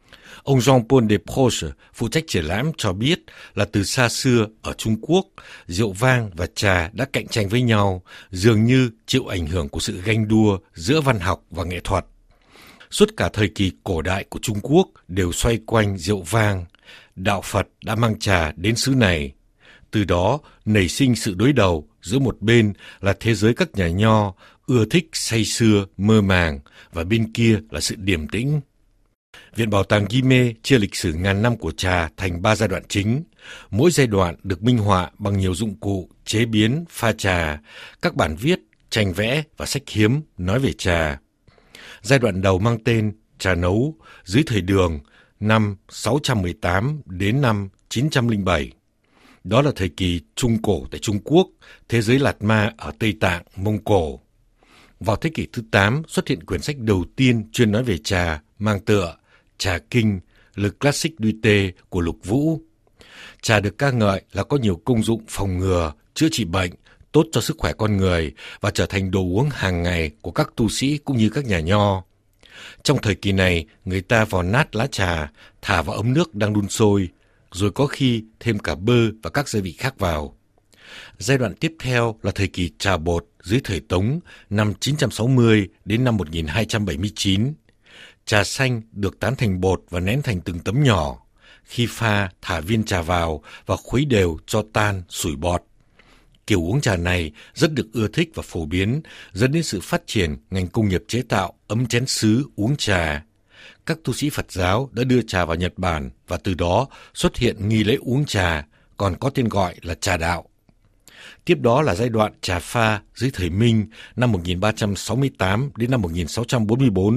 S8: Ông Jean-Paul Desproges, phụ trách triển lãm, cho biết là từ xa xưa ở Trung Quốc, rượu vang và trà đã cạnh tranh với nhau, dường như chịu ảnh hưởng của sự ganh đua giữa văn học và nghệ thuật. Suốt cả thời kỳ cổ đại của Trung Quốc đều xoay quanh rượu vang. Đạo Phật đã mang trà đến xứ này. Từ đó nảy sinh sự đối đầu giữa một bên là thế giới các nhà nho, ưa thích say sưa, mơ màng, và bên kia là sự điềm tĩnh. Viện Bảo tàng Guimet chia lịch sử ngàn năm của trà thành ba giai đoạn chính. Mỗi giai đoạn được minh họa bằng nhiều dụng cụ, chế biến, pha trà, các bản viết, tranh vẽ và sách hiếm nói về trà. Giai đoạn đầu mang tên Trà nấu dưới thời Đường, năm sáu trăm mười tám đến năm chín trăm lẻ bảy. Đó là thời kỳ Trung Cổ tại Trung Quốc, thế giới Lạt Ma ở Tây Tạng, Mông Cổ. Vào thế kỷ thứ tám xuất hiện quyển sách đầu tiên chuyên nói về trà mang tựa Trà Kinh, Le Classique du Thé của Lục Vũ. Trà được ca ngợi là có nhiều công dụng phòng ngừa, chữa trị bệnh, tốt cho sức khỏe con người và trở thành đồ uống hàng ngày của các tu sĩ cũng như các nhà nho. Trong thời kỳ này, người ta vò nát lá trà, thả vào ấm nước đang đun sôi, rồi có khi thêm cả bơ và các gia vị khác vào. Giai đoạn tiếp theo là thời kỳ trà bột dưới thời Tống, năm chín trăm sáu mươi đến năm một nghìn hai trăm bảy mươi chín. Trà xanh được tán thành bột và nén thành từng tấm nhỏ. Khi pha, thả viên trà vào và khuấy đều cho tan, sủi bọt. Kiểu uống trà này rất được ưa thích và phổ biến, dẫn đến sự phát triển ngành công nghiệp chế tạo ấm chén sứ uống trà. Các tu sĩ Phật giáo đã đưa trà vào Nhật Bản và từ đó xuất hiện nghi lễ uống trà, còn có tên gọi là trà đạo. Tiếp đó là giai đoạn trà pha dưới thời Minh năm một nghìn ba trăm sáu mươi tám đến năm một nghìn sáu trăm bốn mươi bốn.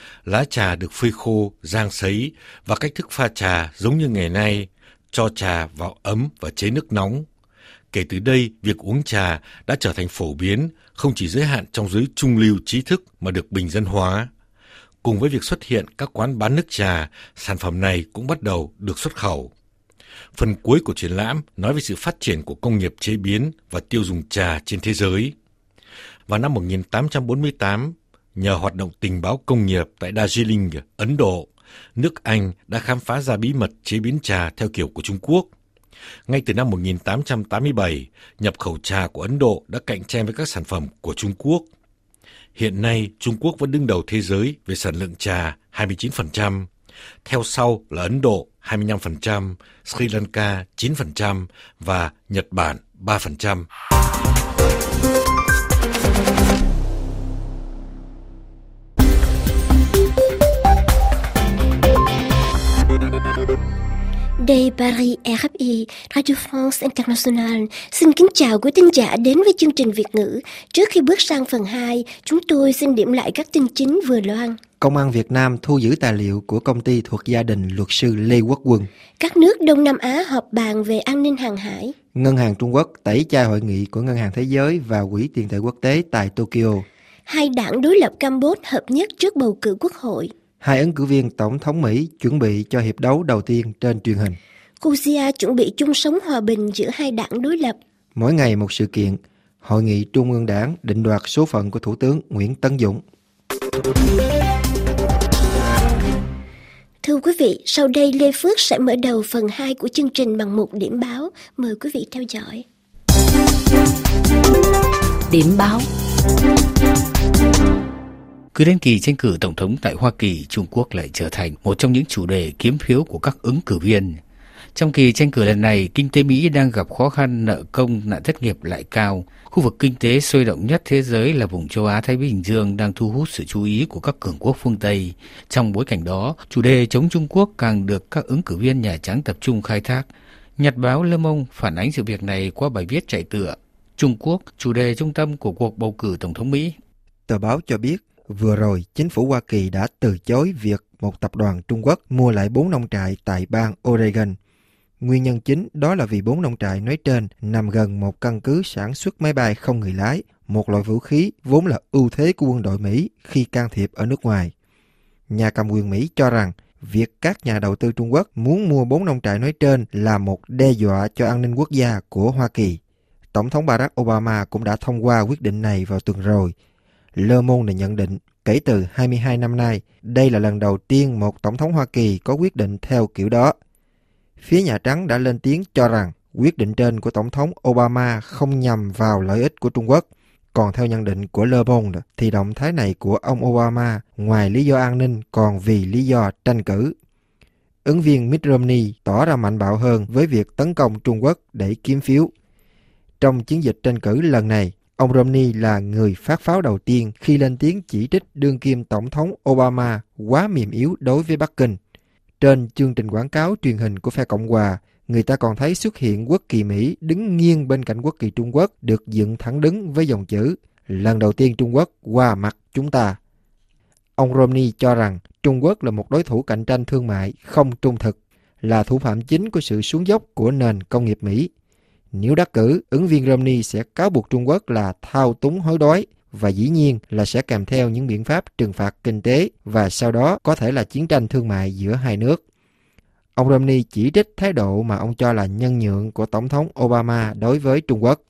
S8: Lá trà được phơi khô, rang sấy và cách thức pha trà giống như ngày nay, cho trà vào ấm và chế nước nóng. Kể từ đây, việc uống trà đã trở thành phổ biến, không chỉ giới hạn trong giới trung lưu trí thức mà được bình dân hóa. Cùng với việc xuất hiện các quán bán nước trà, sản phẩm này cũng bắt đầu được xuất khẩu. Phần cuối của triển lãm nói về sự phát triển của công nghiệp chế biến và tiêu dùng trà trên thế giới. Vào năm một nghìn tám trăm bốn mươi tám, nhờ hoạt động tình báo công nghiệp tại Darjeeling, Ấn Độ, nước Anh đã khám phá ra bí mật chế biến trà theo kiểu của Trung Quốc. Ngay từ năm một nghìn tám trăm tám mươi bảy, nhập khẩu trà của Ấn Độ đã cạnh tranh với các sản phẩm của Trung Quốc. Hiện nay, Trung Quốc vẫn đứng đầu thế giới về sản lượng trà hai mươi chín phần trăm. Theo sau là Ấn Độ hai mươi lăm phần trăm, Sri Lanka chín phần trăm và Nhật Bản ba phần trăm.
S1: Đây Paris rờ ép i, Radio France International. Xin kính chào quý thính giả đến với chương trình Việt ngữ. Trước khi bước sang phần hai, chúng tôi xin điểm lại các tin chính vừa loan.
S9: Công an Việt Nam thu giữ tài liệu của công ty thuộc gia đình luật sư Lê Quốc Quân.
S1: Các nước Đông Nam Á họp bàn về an ninh hàng hải.
S9: Ngân hàng Trung Quốc tẩy chay hội nghị của Ngân hàng Thế giới và Quỹ tiền tệ quốc tế tại Tokyo.
S1: Hai đảng đối lập Campuchia hợp nhất trước bầu cử quốc hội.
S9: Hai ứng cử viên tổng thống Mỹ chuẩn bị cho hiệp đấu đầu tiên trên truyền hình.
S1: Georgia chuẩn bị chung sống hòa bình giữa hai đảng đối lập.
S9: Mỗi ngày một sự kiện. Hội nghị Trung ương Đảng định đoạt số phận của Thủ tướng Nguyễn Tấn Dũng.
S1: Thưa quý vị, sau đây Lê Phước sẽ mở đầu phần hai của chương trình bằng một điểm báo. Mời quý vị theo dõi.
S7: Điểm báo.
S6: Cứ đến kỳ tranh cử tổng thống tại Hoa Kỳ, Trung Quốc lại trở thành một trong những chủ đề kiếm phiếu của các ứng cử viên. Trong kỳ tranh cử lần này, kinh tế Mỹ đang gặp khó khăn, nợ công, nạn thất nghiệp lại cao. Khu vực kinh tế sôi động nhất thế giới là vùng châu Á-Thái Bình Dương đang thu hút sự chú ý của các cường quốc phương Tây. Trong bối cảnh đó, chủ đề chống Trung Quốc càng được các ứng cử viên Nhà Trắng tập trung khai thác. Nhật báo Le Monde phản ánh sự việc này qua bài viết chạy tựa Trung Quốc, chủ đề trung tâm của cuộc bầu cử tổng thống Mỹ.
S9: Tờ báo cho biết, vừa rồi, chính phủ Hoa Kỳ đã từ chối việc một tập đoàn Trung Quốc mua lại bốn nông trại tại bang Oregon. Nguyên nhân chính đó là vì bốn nông trại nói trên nằm gần một căn cứ sản xuất máy bay không người lái, một loại vũ khí vốn là ưu thế của quân đội Mỹ khi can thiệp ở nước ngoài. Nhà cầm quyền Mỹ cho rằng việc các nhà đầu tư Trung Quốc muốn mua bốn nông trại nói trên là một đe dọa cho an ninh quốc gia của Hoa Kỳ. Tổng thống Barack Obama cũng đã thông qua quyết định này vào tuần rồi. Le Monde nhận định, kể từ hai mươi hai năm nay, đây là lần đầu tiên một tổng thống Hoa Kỳ có quyết định theo kiểu đó. Phía Nhà Trắng đã lên tiếng cho rằng quyết định trên của Tổng thống Obama không nhằm vào lợi ích của Trung Quốc. Còn theo nhận định của Le Monde, thì động thái này của ông Obama ngoài lý do an ninh còn vì lý do tranh cử. Ứng viên Mitt Romney tỏ ra mạnh bạo hơn với việc tấn công Trung Quốc để kiếm phiếu. Trong chiến dịch tranh cử lần này, ông Romney là người phát pháo đầu tiên khi lên tiếng chỉ trích đương kim Tổng thống Obama quá mềm yếu đối với Bắc Kinh. Trên chương trình quảng cáo truyền hình của phe Cộng hòa, người ta còn thấy xuất hiện quốc kỳ Mỹ đứng nghiêng bên cạnh quốc kỳ Trung Quốc được dựng thẳng đứng với dòng chữ lần đầu tiên Trung Quốc qua mặt chúng ta. Ông Romney cho rằng Trung Quốc là một đối thủ cạnh tranh thương mại không trung thực, là thủ phạm chính của sự xuống dốc của nền công nghiệp Mỹ. Nếu đắc cử, ứng viên Romney sẽ cáo buộc Trung Quốc là thao túng hối đoái và dĩ nhiên là sẽ kèm theo những biện pháp trừng phạt kinh tế và sau đó có thể là chiến tranh thương mại giữa hai nước. Ông Romney chỉ trích thái độ mà ông cho là nhân nhượng của Tổng thống Obama đối với Trung Quốc.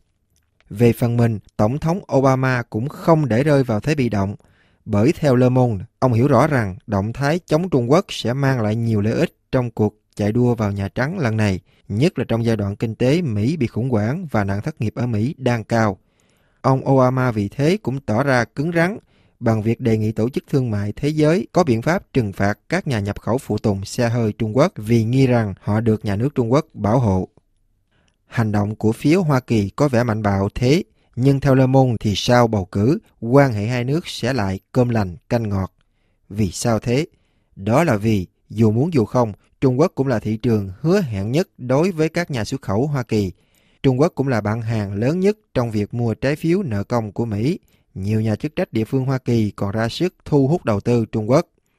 S9: Về phần mình, Tổng thống Obama cũng không để rơi vào thế bị động, bởi theo Le Monde, ông hiểu rõ rằng động thái chống Trung Quốc sẽ mang lại nhiều lợi ích trong cuộc chạy đua vào Nhà Trắng lần này, nhất là trong giai đoạn kinh tế Mỹ bị khủng hoảng và nạn thất nghiệp ở Mỹ đang cao. Ông Obama vì thế cũng tỏ ra cứng rắn bằng việc đề nghị Tổ chức Thương mại Thế giới có biện pháp trừng phạt các nhà nhập khẩu phụ tùng xe hơi Trung Quốc vì nghi rằng họ được nhà nước Trung Quốc bảo hộ. Hành động của phía Hoa Kỳ có vẻ mạnh bạo thế, nhưng theo Le Monde thì sau bầu cử, quan hệ hai nước sẽ lại cơm lành canh ngọt. Vì sao thế? Đó là vì dù muốn dù không, Trung Quốc cũng là thị trường hứa hẹn nhất đối với các nhà xuất khẩu Hoa Kỳ. Trung Quốc cũng là bạn hàng lớn nhất trong việc mua trái phiếu nợ công của Mỹ. Nhiều nhà chức trách địa phương Hoa Kỳ còn ra sức thu hút đầu tư Trung Quốc.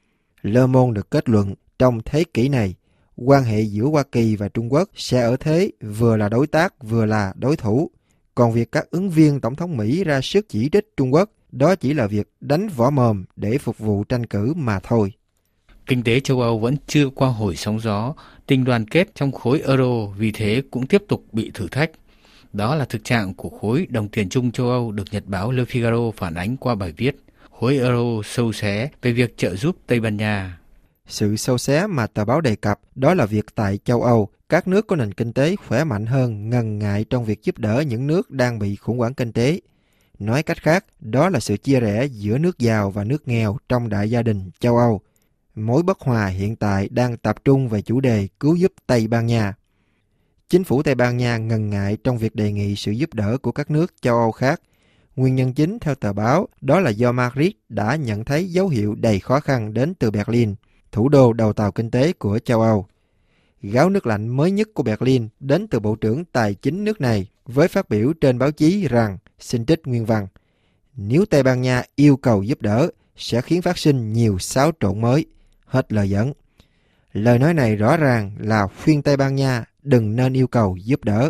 S9: Le Monde được kết luận trong thế kỷ này, quan hệ giữa Hoa Kỳ và Trung Quốc sẽ ở thế vừa là đối tác vừa là đối thủ. Còn việc các ứng viên tổng thống Mỹ ra sức chỉ trích Trung Quốc, đó chỉ là việc đánh võ mồm để phục vụ tranh cử mà thôi.
S6: Kinh tế châu Âu vẫn chưa qua hồi sóng gió, tình đoàn kết trong khối euro vì thế cũng tiếp tục bị thử thách. Đó là thực trạng của khối đồng tiền chung châu Âu được nhật báo Le Figaro phản ánh qua bài viết khối euro xâu xé về việc trợ giúp Tây Ban Nha.
S9: Sự xâu xé mà tờ báo đề cập đó là việc tại châu Âu, các nước có nền kinh tế khỏe mạnh hơn ngần ngại trong việc giúp đỡ những nước đang bị khủng hoảng kinh tế. Nói cách khác, đó là sự chia rẽ giữa nước giàu và nước nghèo trong đại gia đình châu Âu. Mối bất hòa hiện tại đang tập trung về chủ đề cứu giúp Tây Ban Nha. Chính phủ Tây Ban Nha ngần ngại trong việc đề nghị sự giúp đỡ của các nước châu Âu khác. Nguyên nhân chính theo tờ báo đó là do Madrid đã nhận thấy dấu hiệu đầy khó khăn đến từ Berlin, thủ đô đầu tàu kinh tế của châu Âu. Gáo nước lạnh mới nhất của Berlin đến từ Bộ trưởng Tài chính nước này với phát biểu trên báo chí rằng, xin trích nguyên văn, nếu Tây Ban Nha yêu cầu giúp đỡ sẽ khiến phát sinh nhiều xáo trộn mới, hết lời dẫn. Lời nói này rõ ràng là khuyên Tây Ban Nha đừng nên yêu cầu giúp đỡ.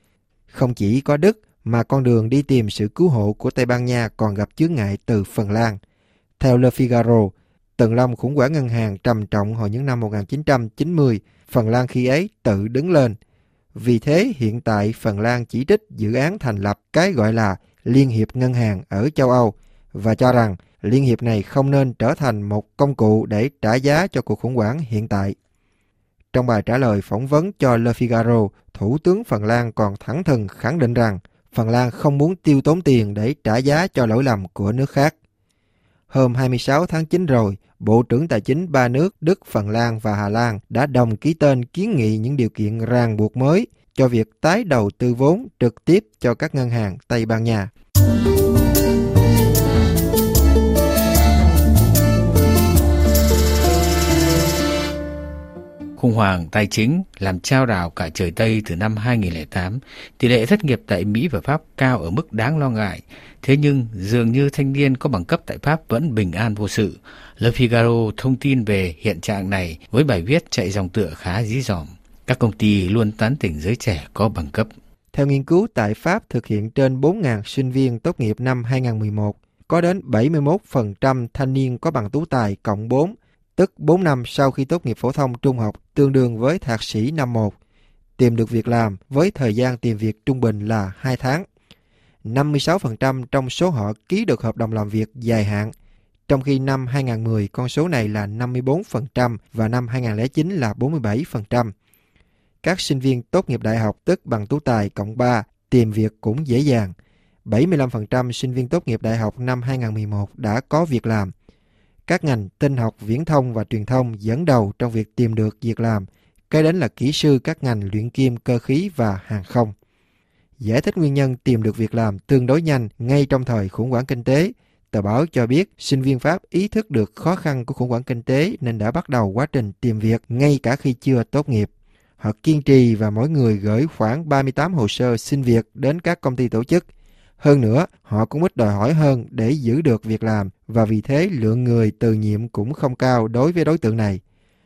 S9: Không chỉ có Đức mà con đường đi tìm sự cứu hộ của Tây Ban Nha còn gặp chướng ngại từ Phần Lan. Theo Le Figaro, tầng lâm khủng hoảng ngân hàng trầm trọng hồi những năm một nghìn chín trăm chín mươi, Phần Lan khi ấy tự đứng lên. Vì thế hiện tại Phần Lan chỉ trích dự án thành lập cái gọi là Liên hiệp Ngân hàng ở châu Âu và cho rằng Liên hiệp này không nên trở thành một công cụ để trả giá cho cuộc khủng hoảng hiện tại. Trong bài trả lời phỏng vấn cho Le Figaro, Thủ tướng Phần Lan còn thẳng thừng khẳng định rằng Phần Lan không muốn tiêu tốn tiền để trả giá cho lỗi lầm của nước khác. Hôm hai mươi sáu tháng chín rồi, Bộ trưởng Tài chính ba nước Đức, Phần Lan và Hà Lan đã đồng ký tên kiến nghị những điều kiện ràng buộc mới cho việc tái đầu tư vốn trực tiếp cho các ngân hàng Tây Ban Nha.
S6: Khủng hoảng tài chính làm chao đảo cả trời Tây từ năm hai nghìn lẻ tám, tỷ lệ thất nghiệp tại Mỹ và Pháp cao ở mức đáng lo ngại. Thế nhưng dường như thanh niên có bằng cấp tại Pháp vẫn bình an vô sự. Le Figaro thông tin về hiện trạng này với bài viết chạy dòng tựa khá dí dỏm. Các công ty luôn tán tỉnh giới trẻ có bằng cấp.
S9: Theo nghiên cứu tại Pháp thực hiện trên bốn nghìn sinh viên tốt nghiệp năm hai nghìn mười một, có đến bảy mươi mốt phần trăm thanh niên có bằng tú tài cộng bốn, tức bốn năm sau khi tốt nghiệp phổ thông trung học, tương đương với thạc sĩ năm một, tìm được việc làm với thời gian tìm việc trung bình là hai tháng. năm mươi sáu phần trăm trong số họ ký được hợp đồng làm việc dài hạn, trong khi năm hai nghìn mười con số này là năm mươi bốn phần trăm và năm hai nghìn lẻ chín là bốn mươi bảy phần trăm. Các sinh viên tốt nghiệp đại học tức bằng tú tài cộng ba tìm việc cũng dễ dàng. bảy mươi lăm phần trăm sinh viên tốt nghiệp đại học năm hai nghìn mười một đã có việc làm. Các ngành tin học, viễn thông và truyền thông dẫn đầu trong việc tìm được việc làm, kế đến là kỹ sư các ngành luyện kim, cơ khí và hàng không. Giải thích nguyên nhân tìm được việc làm tương đối nhanh ngay trong thời khủng hoảng kinh tế, tờ báo cho biết sinh viên Pháp ý thức được khó khăn của khủng hoảng kinh tế nên đã bắt đầu quá trình tìm việc ngay cả khi chưa tốt nghiệp. Họ kiên trì và mỗi người gửi khoảng ba mươi tám hồ sơ xin việc đến các công ty tổ chức. Hơn nữa, họ cũng ít đòi hỏi hơn để giữ được việc làm và vì thế lượng người từ nhiệm cũng không cao đối với đối tượng này.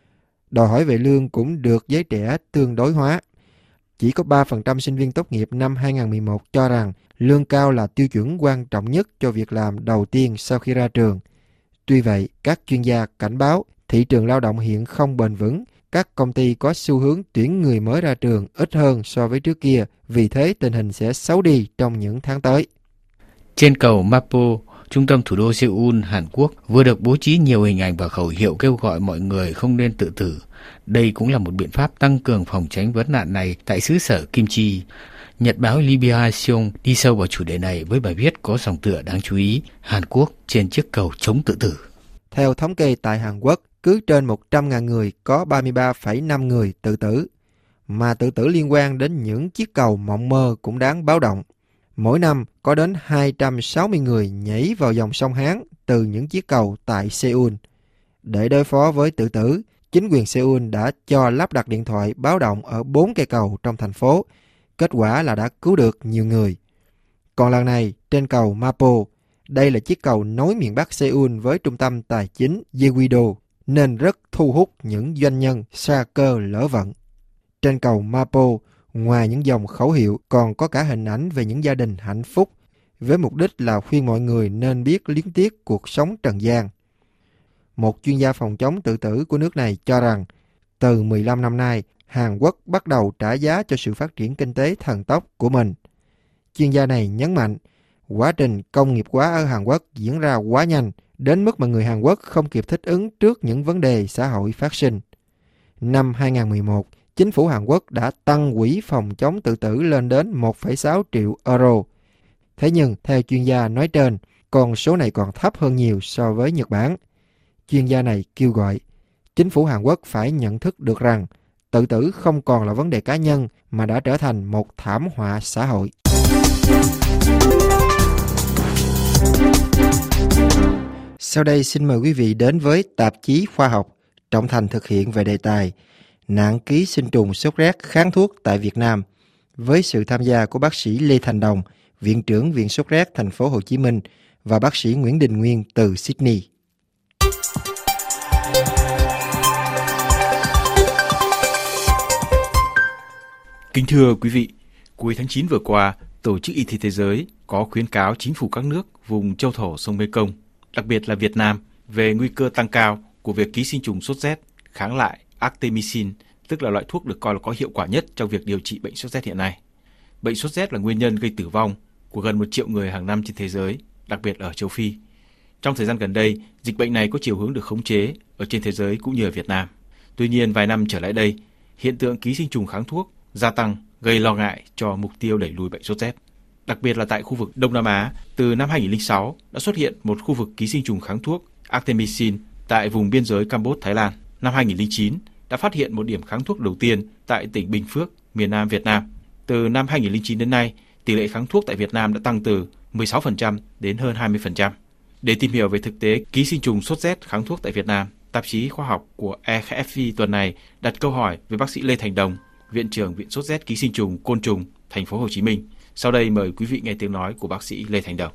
S9: Đòi hỏi về lương cũng được giới trẻ tương đối hóa. Chỉ có ba phần trăm sinh viên tốt nghiệp năm hai nghìn mười một cho rằng lương cao là tiêu chuẩn quan trọng nhất cho việc làm đầu tiên sau khi ra trường. Tuy vậy, các chuyên gia cảnh báo thị trường lao động hiện không bền vững, các công ty có xu hướng tuyển người mới ra trường ít hơn so với trước kia, vì thế tình hình sẽ xấu đi trong những tháng tới.
S6: Trên cầu Mapo, trung tâm thủ đô Seoul, Hàn Quốc, vừa được bố trí nhiều hình ảnh và khẩu hiệu kêu gọi mọi người không nên tự tử. Đây cũng là một biện pháp tăng cường phòng tránh vấn nạn này tại xứ sở Kim Chi. Nhật báo Libération đi sâu vào chủ đề này với bài viết có dòng tựa đáng chú ý: Hàn Quốc trên chiếc cầu chống tự tử.
S9: Theo thống kê tại Hàn Quốc, cứ trên một trăm nghìn người có ba mươi ba phẩy năm người tự tử. Mà tự tử liên quan đến những chiếc cầu mộng mơ cũng đáng báo động. Mỗi năm có đến hai trăm sáu mươi người nhảy vào dòng sông Hán từ những chiếc cầu tại Seoul. Để đối phó với tự tử, chính quyền Seoul đã cho lắp đặt điện thoại báo động ở bốn cây cầu trong thành phố. Kết quả là đã cứu được nhiều người. Còn lần này, trên cầu Mapo, đây là chiếc cầu nối miền Bắc Seoul với trung tâm tài chính Jeouido. nên rất thu hút những doanh nhân sa cơ lỡ vận. Trên cầu Mapo, ngoài những dòng khẩu hiệu còn có cả hình ảnh về những gia đình hạnh phúc, với mục đích là khuyên mọi người nên biết liếng tiếc cuộc sống trần gian. Một chuyên gia phòng chống tự tử của nước này cho rằng, từ mười lăm năm nay, Hàn Quốc bắt đầu trả giá cho sự phát triển kinh tế thần tốc của mình. Chuyên gia này nhấn mạnh, quá trình công nghiệp hóa ở Hàn Quốc diễn ra quá nhanh, đến mức mà người Hàn Quốc không kịp thích ứng trước những vấn đề xã hội phát sinh. Năm hai không một một, chính phủ Hàn Quốc đã tăng quỹ phòng chống tự tử lên đến một phẩy sáu triệu euro. Thế nhưng, theo chuyên gia nói trên, con số này còn thấp hơn nhiều so với Nhật Bản. Chuyên gia này kêu gọi, chính phủ Hàn Quốc phải nhận thức được rằng tự tử không còn là vấn đề cá nhân mà đã trở thành một thảm họa xã hội. Sau đây xin mời quý vị đến với tạp chí khoa học Trọng Thành thực hiện về đề tài nạn ký sinh trùng sốt rét kháng thuốc tại Việt Nam, với sự tham gia của bác sĩ Lê Thành Đồng, Viện trưởng Viện Sốt rét Thành phố Hồ Chí Minh và bác sĩ Nguyễn Đình Nguyên từ Sydney.
S10: Kính thưa quý vị, cuối tháng chín vừa qua, Tổ chức Y tế Thế giới có khuyến cáo chính phủ các nước vùng châu thổ sông Mekong, đặc biệt là Việt Nam, về nguy cơ tăng cao của việc ký sinh trùng sốt rét kháng lại Artemisinin, tức là loại thuốc được coi là có hiệu quả nhất trong việc điều trị bệnh sốt rét hiện nay. Bệnh sốt rét là nguyên nhân gây tử vong của gần một triệu người hàng năm trên thế giới, đặc biệt ở châu Phi. Trong thời gian gần đây, dịch bệnh này có chiều hướng được khống chế ở trên thế giới cũng như ở Việt Nam. Tuy nhiên, vài năm trở lại đây, hiện tượng ký sinh trùng kháng thuốc gia tăng gây lo ngại cho mục tiêu đẩy lùi bệnh sốt rét. Đặc biệt là tại khu vực Đông Nam Á, từ năm hai không không sáu đã xuất hiện một khu vực ký sinh trùng kháng thuốc Artemisinin tại vùng biên giới Campuchia, Thái Lan. Năm hai không không chín đã phát hiện một điểm kháng thuốc đầu tiên tại tỉnh Bình Phước, miền Nam Việt Nam. Từ năm hai không không chín đến nay, tỷ lệ kháng thuốc tại Việt Nam đã tăng từ mười sáu phần trăm đến hơn hai mươi phần trăm. Để tìm hiểu về thực tế ký sinh trùng sốt rét kháng thuốc tại Việt Nam, tạp chí khoa học của e ép vê tuần này đặt câu hỏi với bác sĩ Lê Thành Đồng, Viện trưởng Viện Sốt rét Ký sinh trùng Côn trùng, Thành phố Hồ Chí Minh. Sau đây mời quý vị nghe tiếng nói của bác sĩ Lê Thành Đồng.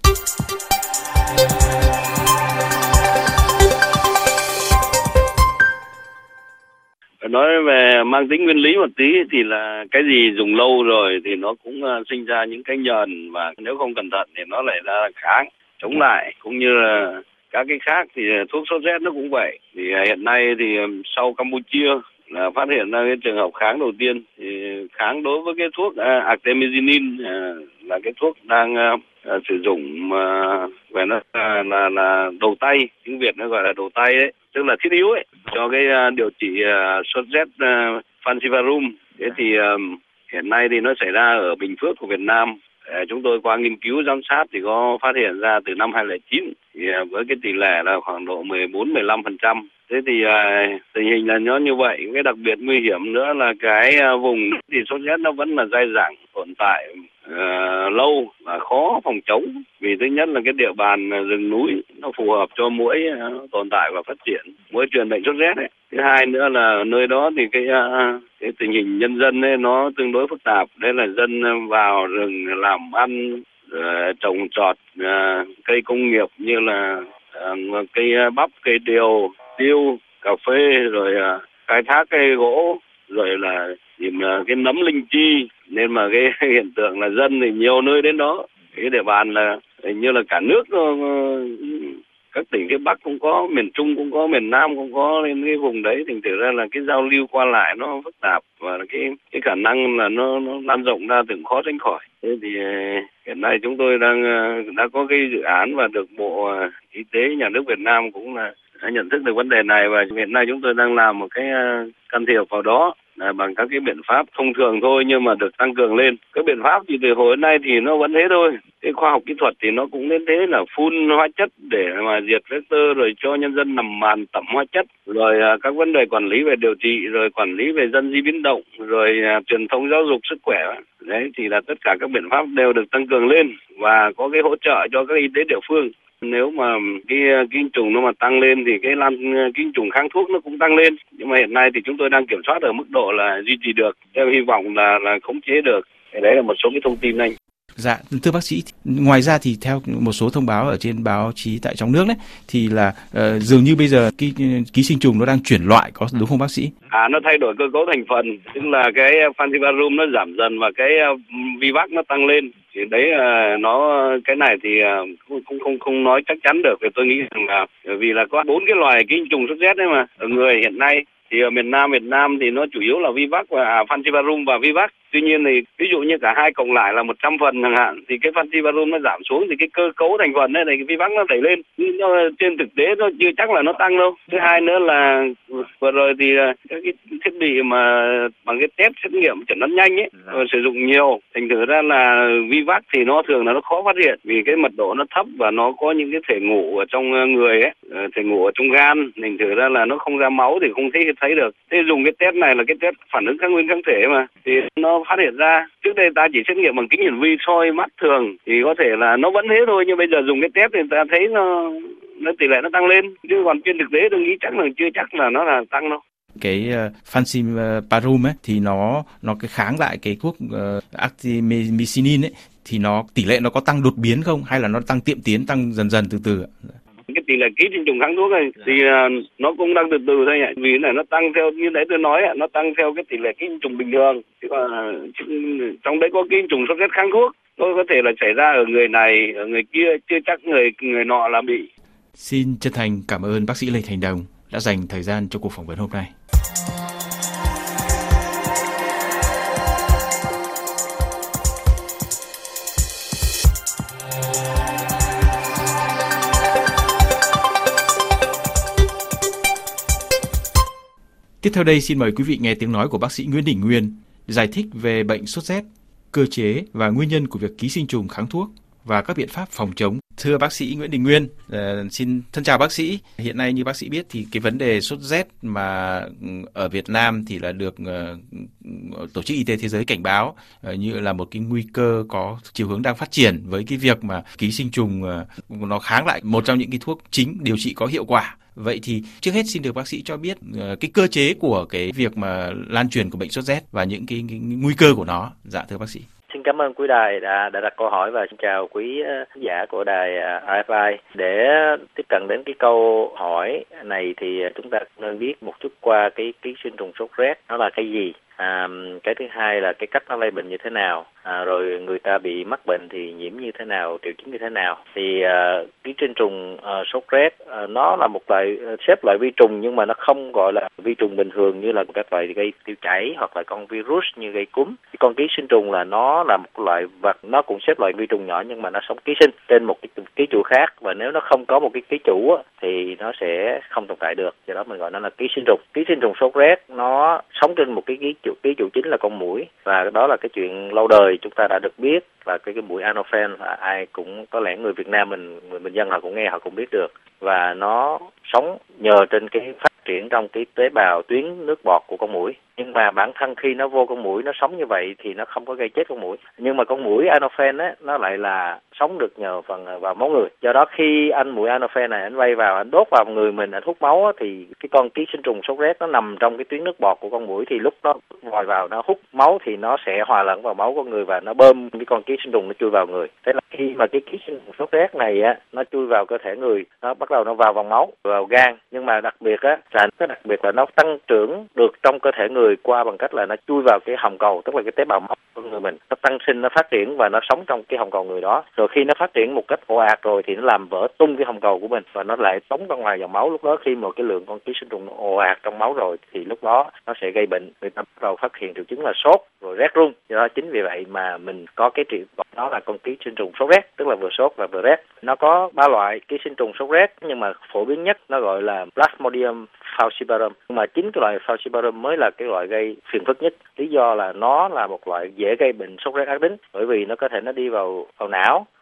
S11: Nói về mang tính nguyên lý một tí thì là cái gì dùng lâu rồi thì nó cũng sinh ra những cái nhờn, và nếu không cẩn thận thì nó lại ra kháng chống lại, cũng như là các cái khác thì thuốc sốt rét nó cũng vậy. Thì hiện nay thì sau Campuchia là phát hiện ra cái trường hợp kháng đầu tiên, thì kháng đối với cái thuốc uh, Artemisinin uh, là cái thuốc đang uh, uh, sử dụng uh, về nó uh, là là đầu tay, tiếng Việt nó gọi là đầu tay ấy, tức là thiết yếu ấy, cho cái uh, điều trị uh, sốt rét uh, falciparum. Thế thì uh, hiện nay thì nó xảy ra ở Bình Phước của Việt Nam. Uh, chúng tôi qua nghiên cứu giám sát thì có phát hiện ra từ năm hai không không chín, thì uh, với cái tỷ lệ là khoảng độ mười bốn mười lăm phần trăm. Thế thì uh, tình hình là nó như vậy. Cái đặc biệt nguy hiểm nữa là cái uh, vùng thì sốt rét nó vẫn là dai dẳng, tồn tại uh, lâu và khó phòng chống. Vì thứ nhất là cái địa bàn uh, rừng núi nó phù hợp cho muỗi uh, tồn tại và phát triển, muỗi truyền bệnh sốt rét ấy. Thứ hai nữa là nơi đó thì cái, uh, cái tình hình nhân dân ấy nó tương đối phức tạp. Đây là dân vào rừng làm ăn, uh, trồng trọt uh, cây công nghiệp như là uh, cây bắp, cây điều, tiêu, cà phê, rồi uh, khai thác cây gỗ, rồi là tìm uh, cái nấm linh chi, nên mà cái hiện tượng là dân thì nhiều nơi đến đó. Cái địa bàn là hình như là cả nước, uh, các tỉnh phía Bắc cũng có, miền Trung cũng có, miền Nam cũng có, nên cái vùng đấy thì thực ra là cái giao lưu qua lại nó phức tạp, và cái cái khả năng là nó nó lan rộng ra từng khó tránh khỏi. Thế thì uh, hiện nay chúng tôi đang uh, đã có cái dự án và được Bộ uh, Y tế Nhà nước Việt Nam cũng là đã nhận thức được vấn đề này, và hiện nay chúng tôi đang làm một cái uh, can thiệp vào đó là bằng các cái biện pháp thông thường thôi, nhưng mà được tăng cường lên. Các biện pháp thì từ hồi nay thì nó vẫn thế thôi. Cái khoa học kỹ thuật thì nó cũng đến thế, là phun hóa chất để mà diệt vector, rồi cho nhân dân nằm màn tẩm hóa chất, rồi uh, các vấn đề quản lý về điều trị, rồi quản lý về dân di biến động, rồi uh, truyền thông giáo dục sức khỏe. Đấy thì là tất cả các biện pháp đều được tăng cường lên và có cái hỗ trợ cho các y tế địa phương. Nếu mà cái ký trùng nó mà tăng lên thì cái lan ký trùng kháng thuốc nó cũng tăng lên. Nhưng mà hiện nay thì chúng tôi đang kiểm soát ở mức độ là duy trì được, theo hy vọng là là khống chế được. Đấy là một số cái thông tin anh.
S10: Dạ, thưa bác sĩ, ngoài ra thì theo một số thông báo ở trên báo chí tại trong nước đấy, thì là uh, dường như bây giờ ký, ký sinh trùng nó đang chuyển loại, có đúng không bác sĩ?
S11: À, nó thay đổi cơ cấu thành phần, tức là cái Falciparum nó giảm dần và cái uh, Vivax nó tăng lên. Thì đấy uh, nó cái này thì uh, không không không không nói chắc chắn được. Vì tôi nghĩ rằng là vì là có bốn cái loài ký sinh trùng sốt rét đấy mà ở người hiện nay. Thì ở miền Nam Việt Nam thì nó chủ yếu là Vivax và à, Falciparum và Vivax. Tuy nhiên thì ví dụ như cả hai cộng lại là một trăm phần chẳng hạn, thì cái Falciparum nó giảm xuống thì cái cơ cấu thành phần đấy này cái Vivax nó đẩy lên. Nhưng nó, trên thực tế nó chưa chắc là nó tăng đâu. Thứ hai nữa là vừa rồi thì các cái thiết bị mà bằng cái test xét nghiệm chẩn đoán nhanh ấy ừ. sử dụng nhiều, thành thử ra là Vivax thì nó thường là nó khó phát hiện vì cái mật độ nó thấp và nó có những cái thể ngủ ở trong người ấy, thể ngủ ở trong gan, thành thử ra là nó không ra máu thì không thấy thấy được. Thế dùng cái test này là cái test phản ứng kháng nguyên kháng thể mà, thì nó phát hiện ra. Trước đây ta chỉ xét nghiệm bằng kính hiển vi soi mắt thường thì có thể là nó vẫn thế thôi, nhưng bây giờ dùng cái test thì ta thấy nó nó tỷ lệ nó tăng lên, chứ còn trên thực tế tôi nghĩ chắc là chưa chắc là nó là tăng đâu.
S10: Cái uh, Falciparum ấy thì nó nó cái kháng lại cái thuốc uh, artemisinin ấy thì nó tỷ lệ nó có tăng đột biến không, hay là nó tăng tiệm tiến, tăng dần dần từ từ?
S11: Cái tỷ lệ ký sinh trùng kháng thuốc này thì uh, nó cũng đang từ từ thôi nhỉ, vì này nó tăng theo như đấy tôi nói nó tăng theo cái tỷ lệ ký sinh trùng bình thường, chứ còn uh, trong đấy có ký sinh trùng sốt rét kháng thuốc, nó có thể là xảy ra ở người này, ở người kia, chưa chắc người người nọ là bị.
S10: Xin chân thành cảm ơn bác sĩ Lê Thành Đồng đã dành thời gian cho cuộc phỏng vấn hôm nay. Tiếp theo đây xin mời quý vị nghe tiếng nói của bác sĩ Nguyễn Đình Nguyên giải thích về bệnh sốt rét, cơ chế và nguyên nhân của việc ký sinh trùng kháng thuốc và các biện pháp phòng chống. Thưa bác sĩ Nguyễn Đình Nguyên, uh, xin thân chào bác sĩ. Hiện nay như bác sĩ biết thì cái vấn đề sốt rét mà ở Việt Nam thì là được uh, Tổ chức Y tế Thế giới cảnh báo uh, như là một cái nguy cơ có chiều hướng đang phát triển với cái việc mà ký sinh trùng uh, nó kháng lại một trong những cái thuốc chính điều trị có hiệu quả. Vậy thì trước hết xin được bác sĩ cho biết uh, cái cơ chế của cái việc mà lan truyền của bệnh sốt rét và những cái, cái, cái nguy cơ của nó. Dạ thưa bác sĩ.
S12: Xin cảm ơn quý đài đã, đã đặt câu hỏi và xin chào quý khán giả của đài rờ ép i. Để tiếp cận đến cái câu hỏi này thì chúng ta nên biết một chút qua cái ký sinh trùng sốt rét nó là cái gì. À, cái thứ hai là cái cách nó lây bệnh như thế nào, à, rồi người ta bị mắc bệnh thì nhiễm như thế nào, triệu chứng như thế nào. Thì à, ký sinh trùng à, sốt rét à, nó là một loại xếp loại vi trùng, nhưng mà nó không gọi là vi trùng bình thường như là các loại gây tiêu chảy hoặc là con virus như gây cúm. Con ký sinh trùng là nó là một loại vật, nó cũng xếp loại vi trùng nhỏ nhưng mà nó sống ký sinh trên một cái ký chủ khác, và nếu nó không có một cái ký chủ á, thì nó sẽ không tồn tại được. Do đó mình gọi nó là ký sinh trùng. Ký sinh trùng sốt rét nó sống trên một cái ký chủ ký chủ chính là con muỗi, và đó là cái chuyện lâu đời chúng ta đã được biết, và cái cái muỗi Anopheles ai cũng có lẽ người Việt Nam mình người bình dân họ cũng nghe họ cũng biết được, và nó sống nhờ trên cái phát triển trong cái tế bào tuyến nước bọt của con muỗi. Nhưng mà bản thân khi nó vô con muỗi nó sống như vậy thì nó không có gây chết con muỗi. Nhưng mà con muỗi Anopheles á nó lại là sống được nhờ phần vào máu người. Do đó khi anh muỗi Anopheles này anh bay vào anh đốt vào người mình, anh hút máu á, thì cái con ký sinh trùng sốt rét nó nằm trong cái tuyến nước bọt của con muỗi, thì lúc nó vòi vào nó hút máu thì nó sẽ hòa lẫn vào máu của người và nó bơm cái con ký sinh trùng nó chui vào người. Thế là khi mà cái ký sinh trùng sốt rét này á nó chui vào cơ thể người, nó bắt đầu nó vào vòng máu, vào gan, nhưng mà đặc biệt á là cái đặc biệt là nó tăng trưởng được trong cơ thể người qua bằng cách là nó chui vào cái hồng cầu, tức là cái tế bào máu của người mình, nó tăng sinh, nó phát triển và nó sống trong cái hồng cầu người đó. Rồi khi nó phát triển một cách ồ ạt rồi thì nó làm vỡ tung cái hồng cầu của mình và nó lại tống ra ngoài dòng máu. Lúc đó khi một cái lượng con ký sinh trùng ồ ạt trong máu rồi thì lúc đó nó sẽ gây bệnh. Người ta bắt đầu phát hiện triệu chứng là sốt rồi rét run. Do đó chính vì vậy mà mình có cái triệu đó là con ký sinh trùng sốt rét, tức là vừa sốt và vừa rét. Nó có ba loại ký sinh trùng sốt rét, nhưng mà phổ biến nhất nó gọi là Plasmodium falciparum. Nhưng mà chính cái loại falciparum mới là cái loại gây phiền phức nhất. Lý do là nó là một loại dễ gây bệnh sốt rét ác tính, bởi vì nó có thể nó đi vào vào não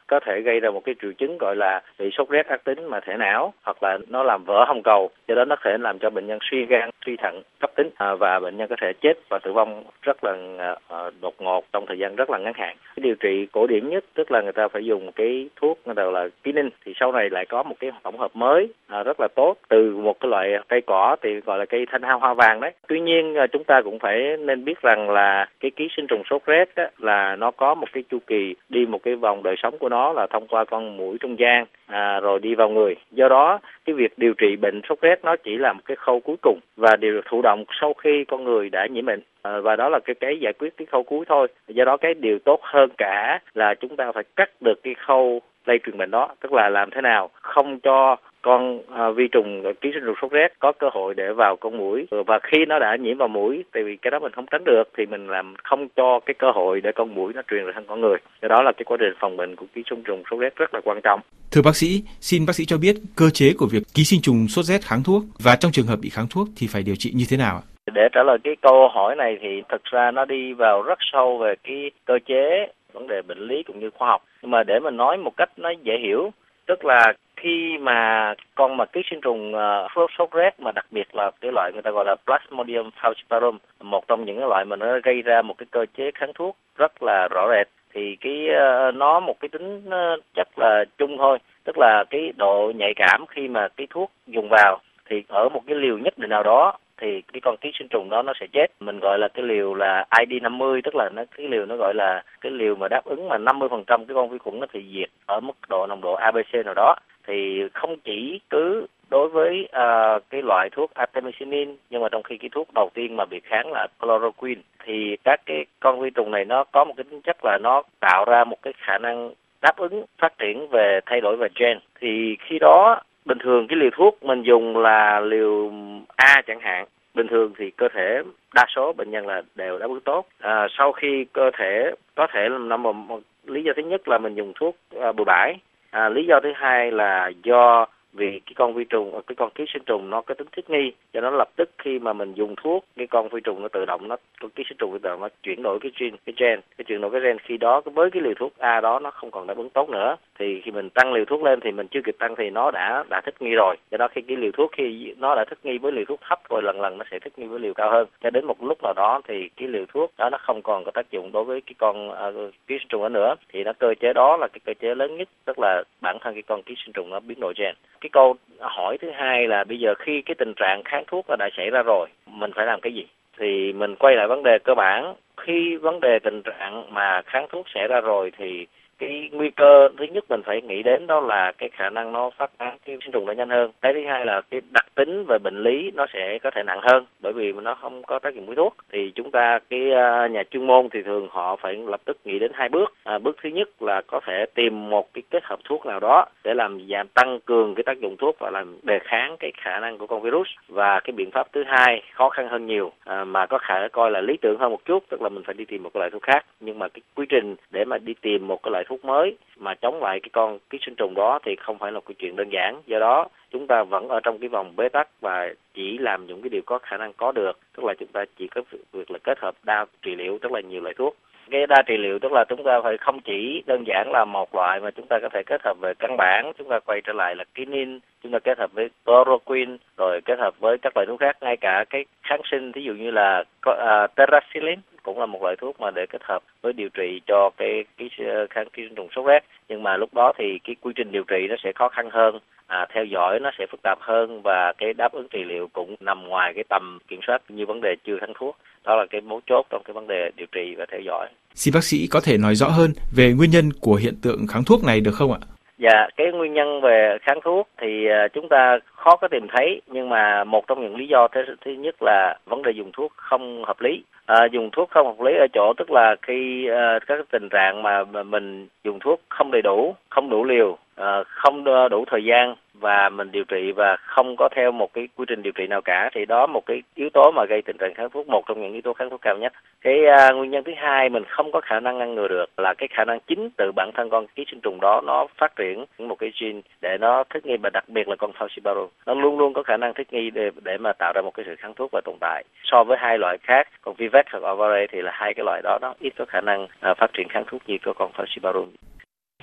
S12: có thể gây ra một cái triệu chứng gọi là bị sốt rét ác tính mà thể não, hoặc là nó làm vỡ hồng cầu, do đó nó có thể làm cho bệnh nhân suy gan, suy thận cấp tính à, và bệnh nhân có thể chết và tử vong rất là à, đột ngột trong thời gian rất là ngắn hạn. Cái điều trị cổ điển nhất tức là người ta phải dùng cái thuốc người ta gọi là quinine, thì sau này lại có một cái tổng hợp mới à, rất là tốt từ một cái loại cây cỏ thì gọi là cây thanh hao hoa vàng đấy. Tuy nhiên à, chúng ta cũng phải nên biết rằng là cái ký sinh trùng sốt rét á, là nó có một cái chu kỳ đi một cái vòng đời sống của nó là thông qua con muỗi trung gian à, rồi đi vào người. Do đó cái việc điều trị bệnh sốt rét nó chỉ là một cái khâu cuối cùng và điều thụ động sau khi con người đã nhiễm bệnh à, và đó là cái cái giải quyết cái khâu cuối thôi. Do đó cái điều tốt hơn cả là chúng ta phải cắt được cái khâu lây truyền bệnh đó, tức là làm thế nào không cho con à, vi trùng ký sinh trùng sốt rét có cơ hội để vào con muỗi, và khi nó đã nhiễm vào muỗi, tại vì cái đó mình không tránh được, thì mình làm không cho cái cơ hội để con muỗi nó truyền ra thân con người. Do đó là cái quá trình phòng bệnh của ký sinh trùng sốt rét rất là quan trọng.
S10: Thưa bác sĩ, xin bác sĩ cho biết cơ chế của việc ký sinh trùng sốt rét kháng thuốc, và trong trường hợp bị kháng thuốc thì phải điều trị như thế nào?
S12: Để trả lời cái câu hỏi này thì thực ra nó đi vào rất sâu về cái cơ chế, vấn đề bệnh lý cũng như khoa học. Nhưng mà để mình nói một cách nó dễ hiểu, tức là khi mà con mà ký sinh trùng uh, sốt rét, mà đặc biệt là cái loại người ta gọi là Plasmodium falciparum, một trong những cái loại mà nó gây ra một cái cơ chế kháng thuốc rất là rõ rệt, thì cái uh, nó một cái tính uh, chất là chung thôi, tức là cái độ nhạy cảm khi mà cái thuốc dùng vào thì ở một cái liều nhất định nào đó thì cái con ký sinh trùng đó nó sẽ chết. Mình gọi là cái liều là I D năm mươi, tức là nó cái liều nó gọi là cái liều mà đáp ứng mà năm mươi phần trăm cái con vi khuẩn nó thì diệt ở mức độ nồng độ A B C nào đó. Thì không chỉ cứ đối với uh, cái loại thuốc artemisinin, nhưng mà trong khi cái thuốc đầu tiên mà bị kháng là chloroquine, thì các cái con vi trùng này nó có một cái tính chất là nó tạo ra một cái khả năng đáp ứng phát triển về thay đổi về gen. Thì khi đó bình thường cái liều thuốc mình dùng là liều A chẳng hạn, bình thường thì cơ thể đa số bệnh nhân là đều đáp ứng tốt. À, sau khi cơ thể có thể là một, một lý do thứ nhất là mình dùng thuốc à, bừa bãi. À, lý do thứ hai là do vì cái con vi trùng, cái con ký sinh trùng nó có tính thích nghi, cho nó lập tức khi mà mình dùng thuốc, cái con vi trùng nó tự động, nó con ký sinh trùng tự động nó chuyển đổi cái gen, cái gen, cái chuyển đổi cái gen. Khi đó với cái liều thuốc A đó nó không còn đáp ứng tốt nữa, thì khi mình tăng liều thuốc lên thì mình chưa kịp tăng thì nó đã đã thích nghi rồi. Do đó khi cái liều thuốc khi nó đã thích nghi với liều thuốc thấp rồi, lần lần nó sẽ thích nghi với liều cao hơn, cho đến một lúc nào đó thì cái liều thuốc đó nó không còn có tác dụng đối với cái con uh, ký sinh trùng đó nữa, thì nó cơ chế đó là cái cơ chế lớn nhất, tức là bản thân cái con ký sinh trùng nó biến đổi gen. Cái câu hỏi thứ hai là bây giờ khi cái tình trạng kháng thuốc đã xảy ra rồi, mình phải làm cái gì? Thì mình quay lại vấn đề cơ bản, khi vấn đề tình trạng mà kháng thuốc xảy ra rồi thì cái nguy cơ thứ nhất mình phải nghĩ đến đó là cái khả năng nó phát tán cái sinh trùng nó nhanh hơn. Cái thứ hai là cái đặc tính về bệnh lý nó sẽ có thể nặng hơn, bởi vì nó không có tác dụng với thuốc. Thì chúng ta cái nhà chuyên môn thì thường họ phải lập tức nghĩ đến hai bước. À, bước thứ nhất là có thể tìm một cái kết hợp thuốc nào đó để làm giảm tăng cường cái tác dụng thuốc và làm đề kháng cái khả năng của con virus. Và cái biện pháp thứ hai khó khăn hơn nhiều, à, mà có khả coi là lý tưởng hơn một chút, tức là mình phải đi tìm một cái loại thuốc khác. Nhưng mà cái quy trình để mà đi tìm một cái loại thuốc mới mà chống lại cái con ký sinh trùng đó thì không phải là một chuyện đơn giản. Do đó chúng ta vẫn ở trong cái vòng bế tắc và chỉ làm những cái điều có khả năng có được, tức là chúng ta chỉ có việc là kết hợp đa trị liệu, tức là nhiều loại thuốc. Cái đa trị liệu tức là chúng ta phải không chỉ đơn giản là một loại, mà chúng ta có thể kết hợp về căn bản, chúng ta quay trở lại là quinine, chúng ta kết hợp với chloroquine, rồi kết hợp với các loại thuốc khác, ngay cả cái kháng sinh, ví dụ như là uh, terracillin cũng là một loại thuốc mà để kết hợp với điều trị cho cái cái kháng ký sinh trùng sốt rét. Nhưng mà lúc đó thì cái quy trình điều trị nó sẽ khó khăn hơn, à, theo dõi nó sẽ phức tạp hơn, và cái đáp ứng trị liệu cũng nằm ngoài cái tầm kiểm soát như vấn đề chưa kháng thuốc. Đó là cái mấu chốt trong cái vấn đề điều trị và theo dõi.
S10: Xin bác sĩ có thể nói rõ hơn về nguyên nhân của hiện tượng kháng thuốc này được không ạ?
S12: Dạ, cái nguyên nhân về kháng thuốc thì chúng ta khó có tìm thấy, nhưng mà một trong những lý do thứ, thứ nhất là vấn đề dùng thuốc không hợp lý. À, dùng thuốc không hợp lý ở chỗ tức là khi uh, các tình trạng mà, mà mình dùng thuốc không đầy đủ, không đủ liều, uh, không đủ thời gian và mình điều trị và không có theo một cái quy trình điều trị nào cả, thì đó một cái yếu tố mà gây tình trạng kháng thuốc, một trong những yếu tố kháng thuốc cao nhất. Cái uh, nguyên nhân thứ hai mình không có khả năng ngăn ngừa được là cái khả năng chính từ bản thân con ký sinh trùng đó nó phát triển một cái gene để nó thích nghi, và đặc biệt là con falciparum nó luôn luôn có khả năng thích nghi để để mà tạo ra một cái sự kháng thuốc và tồn tại. So với hai loại khác, con Vivax hoặc Avare thì là hai cái loại đó nó ít có khả năng uh, phát triển kháng thuốc như của con falciparum.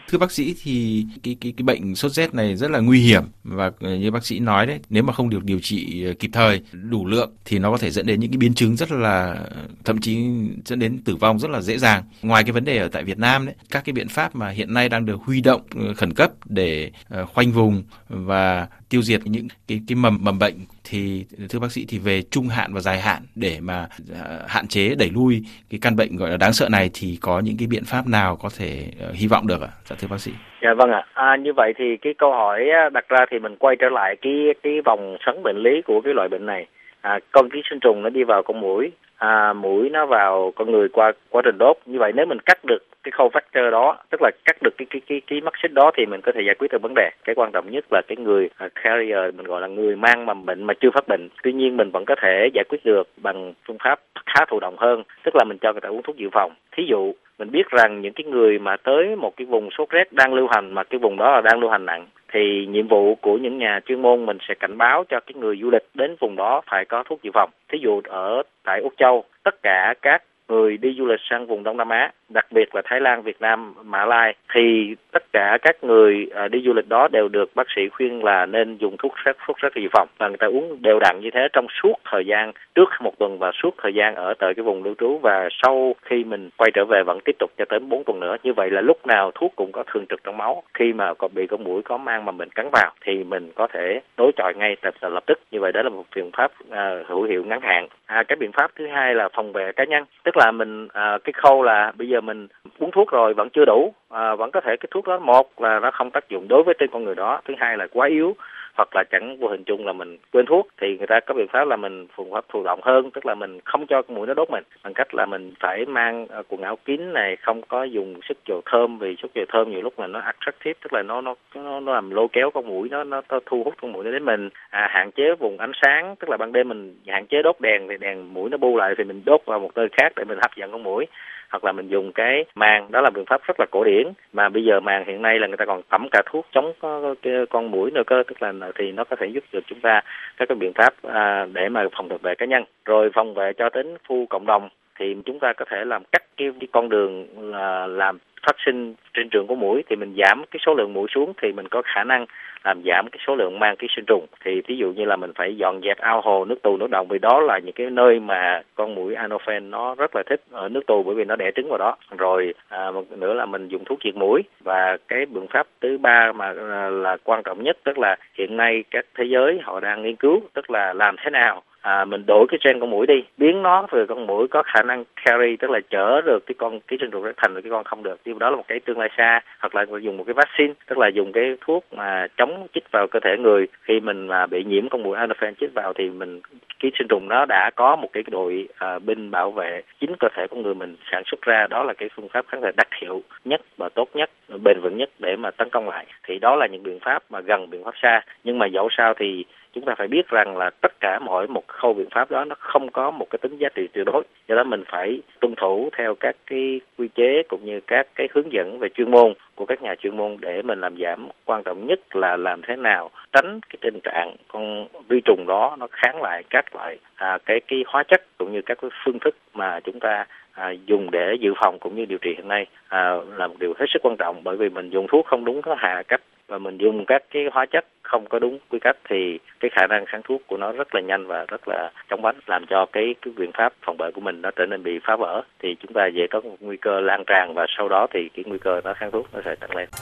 S10: Thưa bác sĩ, thì cái cái cái bệnh sốt rét này rất là nguy hiểm và như bác sĩ nói đấy, nếu mà không được điều trị kịp thời, đủ lượng thì nó có thể dẫn đến những cái biến chứng rất là, thậm chí dẫn đến tử vong rất là dễ dàng. Ngoài cái vấn đề ở tại Việt Nam đấy, các cái biện pháp mà hiện nay đang được huy động khẩn cấp để khoanh vùng và tiêu diệt những cái cái mầm mầm bệnh, thì thưa bác sĩ, thì về trung hạn và dài hạn để mà hạn chế đẩy lui cái căn bệnh gọi là đáng sợ này thì có những cái biện pháp nào có thể uh, hy vọng được ạ? Dạ thưa bác sĩ.
S12: Dạ vâng ạ. À, như vậy thì cái câu hỏi đặt ra thì mình quay trở lại cái cái vòng xoắn bệnh lý của cái loại bệnh này. À, con ký sinh trùng nó đi vào con muỗi, à, muỗi nó vào con người qua quá trình đốt. Như vậy nếu mình cắt được cái khâu vector đó, tức là cắt được cái cái cái cái mắt xích đó thì mình có thể giải quyết được vấn đề. Cái quan trọng nhất là cái người uh, carrier, mình gọi là người mang mầm bệnh mà chưa phát bệnh. Tuy nhiên mình vẫn có thể giải quyết được bằng phương pháp khá thụ động hơn, tức là mình cho người ta uống thuốc dự phòng. Thí dụ mình biết rằng những cái người mà tới một cái vùng sốt rét đang lưu hành, mà cái vùng đó là đang lưu hành nặng, thì nhiệm vụ của những nhà chuyên môn mình sẽ cảnh báo cho cái người du lịch đến vùng đó phải có thuốc dự phòng. Thí dụ ở tại Úc Châu, tất cả các người đi du lịch sang vùng Đông Nam Á, đặc biệt là Thái Lan, Việt Nam, Mã Lai, thì tất cả các người uh, đi du lịch đó đều được bác sĩ khuyên là nên dùng thuốc sốt thuốc sốt dự phòng, và người ta uống đều đặn như thế trong suốt thời gian trước một tuần và suốt thời gian ở tại cái vùng lưu trú, và sau khi mình quay trở về vẫn tiếp tục cho tới bốn tuần nữa. Như vậy là lúc nào thuốc cũng có thường trực trong máu. Khi mà có bị con muỗi có mang mầm bệnh cắn vào thì mình có thể đối chọi ngay lập lập tức. Như vậy đó là một biện pháp uh, hữu hiệu ngắn hạn. À, cái biện pháp thứ hai là phòng vệ cá nhân, tức là mình à, cái khâu là bây giờ mình uống thuốc rồi vẫn chưa đủ, à, vẫn có thể cái thuốc đó, một là nó không tác dụng đối với trên con người đó, thứ hai là quá yếu, hoặc là chẳng vô hình chung là mình quên thuốc, thì người ta có biện pháp là mình phương pháp thụ động hơn, tức là mình không cho con muỗi nó đốt mình, bằng cách là mình phải mang uh, quần áo kín này, không có dùng sức dầu thơm, vì sức dầu thơm nhiều lúc là nó attractive, tức là nó nó nó, nó làm lôi kéo con muỗi, nó nó thu hút con muỗi đến mình. À, hạn chế vùng ánh sáng, tức là ban đêm mình hạn chế đốt đèn, thì đèn muỗi nó bu lại thì mình đốt vào một nơi khác để mình hấp dẫn con muỗi. Hoặc là mình dùng cái màng, đó là biện pháp rất là cổ điển, mà bây giờ màng hiện nay là người ta còn tẩm cả thuốc chống con muỗi nữa cơ, tức là thì nó có thể giúp được chúng ta các cái biện pháp à, để mà phòng vệ cá nhân. Rồi phòng vệ cho đến khu cộng đồng thì chúng ta có thể làm cắt cái, cái con đường là làm phát sinh trên trường của muỗi, thì mình giảm cái số lượng muỗi xuống thì mình có khả năng làm giảm cái số lượng mang ký sinh trùng. Thì ví dụ như là mình phải dọn dẹp ao hồ, nước tù, nước động, vì đó là những cái nơi mà con muỗi Anopheles nó rất là thích ở nước tù, bởi vì nó đẻ trứng vào đó. Rồi à, một nữa là mình dùng thuốc diệt muỗi. Và cái biện pháp thứ ba mà à, là quan trọng nhất, tức là hiện nay các thế giới họ đang nghiên cứu, tức là làm thế nào À, mình đổi cái gen con muỗi đi, biến nó từ con muỗi có khả năng carry, tức là chở được cái con ký sinh trùng thành cái con không được. Thì đó là một cái tương lai xa. Hoặc là dùng một cái vaccine, tức là dùng cái thuốc mà chống chích vào cơ thể người. Khi mình mà bị nhiễm con muỗi Anopheles chích vào thì mình ký sinh trùng nó đã có một cái đội à, binh bảo vệ chính cơ thể của người mình sản xuất ra. Đó là cái phương pháp kháng thể đặc hiệu nhất và tốt nhất, bền vững nhất để mà tấn công lại. Thì đó là những biện pháp mà gần, biện pháp xa. Nhưng mà dẫu sao thì chúng ta phải biết rằng là tất cả mỗi một khâu biện pháp đó nó không có một cái tính giá trị tuyệt đối. Do đó mình phải tuân thủ theo các cái quy chế cũng như các cái hướng dẫn về chuyên môn của các nhà chuyên môn để mình làm giảm. Quan trọng nhất là làm thế nào tránh cái tình trạng con vi trùng đó nó kháng lại các loại à, cái cái hóa chất cũng như các cái phương thức mà chúng ta à, dùng để dự phòng cũng như điều trị hiện nay à, là một điều hết sức quan trọng. Bởi vì mình dùng thuốc không đúng cái hạ cách và mình dùng các cái hóa chất không có đúng quy cách thì cái khả năng kháng thuốc của nó rất là nhanh và rất là chóng vánh, làm cho cái cái biện pháp phòng bệnh của mình nó trở nên bị phá vỡ, thì chúng ta dễ có một nguy cơ lan tràn và sau đó thì cái nguy cơ nó kháng thuốc nó sẽ tăng lên.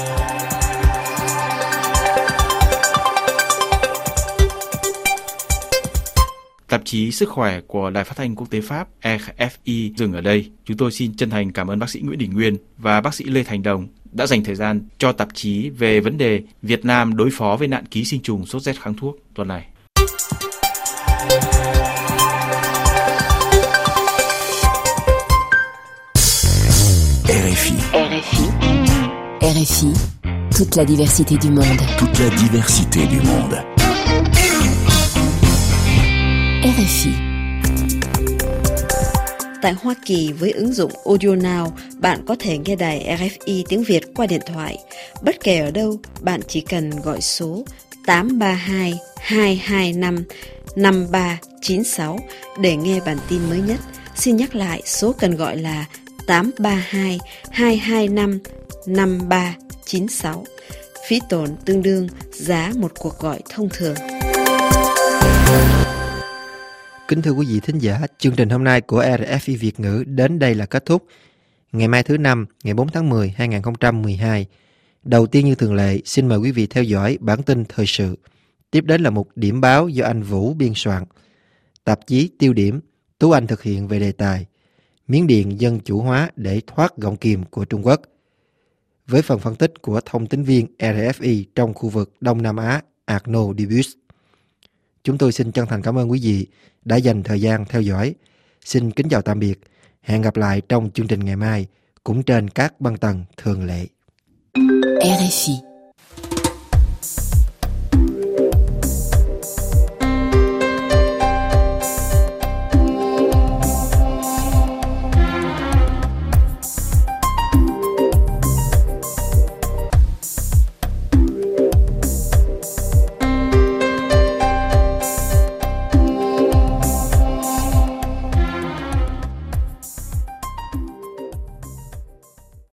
S10: Tạp chí Sức khỏe của Đài Phát thanh Quốc tế Pháp R F I dừng ở đây. Chúng tôi xin chân thành cảm ơn bác sĩ Nguyễn Đình Nguyên và bác sĩ Lê Thành Đồng đã dành thời gian cho tạp chí về vấn đề Việt Nam đối phó với nạn ký sinh trùng sốt rét kháng thuốc tuần này.
S13: R F I.
S7: R F I. R F I. Toute la diversité du monde.
S13: Toute la diversité du monde.
S7: R F I.
S2: Tại Hoa Kỳ, với ứng dụng Audio Now, bạn có thể nghe đài R F I tiếng Việt qua điện thoại. Bất kể ở đâu, bạn chỉ cần gọi số tám ba hai hai hai năm năm ba chín sáu để nghe bản tin mới nhất. Xin nhắc lại, số cần gọi là
S14: tám ba hai hai hai năm năm ba chín sáu. Phí tổn tương đương giá một cuộc gọi thông thường.
S9: Kính thưa quý vị thính giả, chương trình hôm nay của rờ ép i Việt ngữ đến đây là kết thúc. Ngày mai thứ Năm, ngày bốn tháng mười, hai nghìn không trăm mười hai. Đầu tiên như thường lệ, xin mời quý vị theo dõi bản tin thời sự. Tiếp đến là một điểm báo do anh Vũ biên soạn. Tạp chí Tiêu điểm, Tú Anh thực hiện về đề tài Miến Điện dân chủ hóa để thoát gọng kìm của Trung Quốc. Với phần phân tích của thông tín viên rờ ép i trong khu vực Đông Nam Á Arnaud Dubus. Chúng tôi xin chân thành cảm ơn quý vị đã dành thời gian theo dõi. Xin kính chào tạm biệt. Hẹn gặp lại trong chương trình ngày mai, cũng trên các băng tần thường lệ.
S7: rờ ép i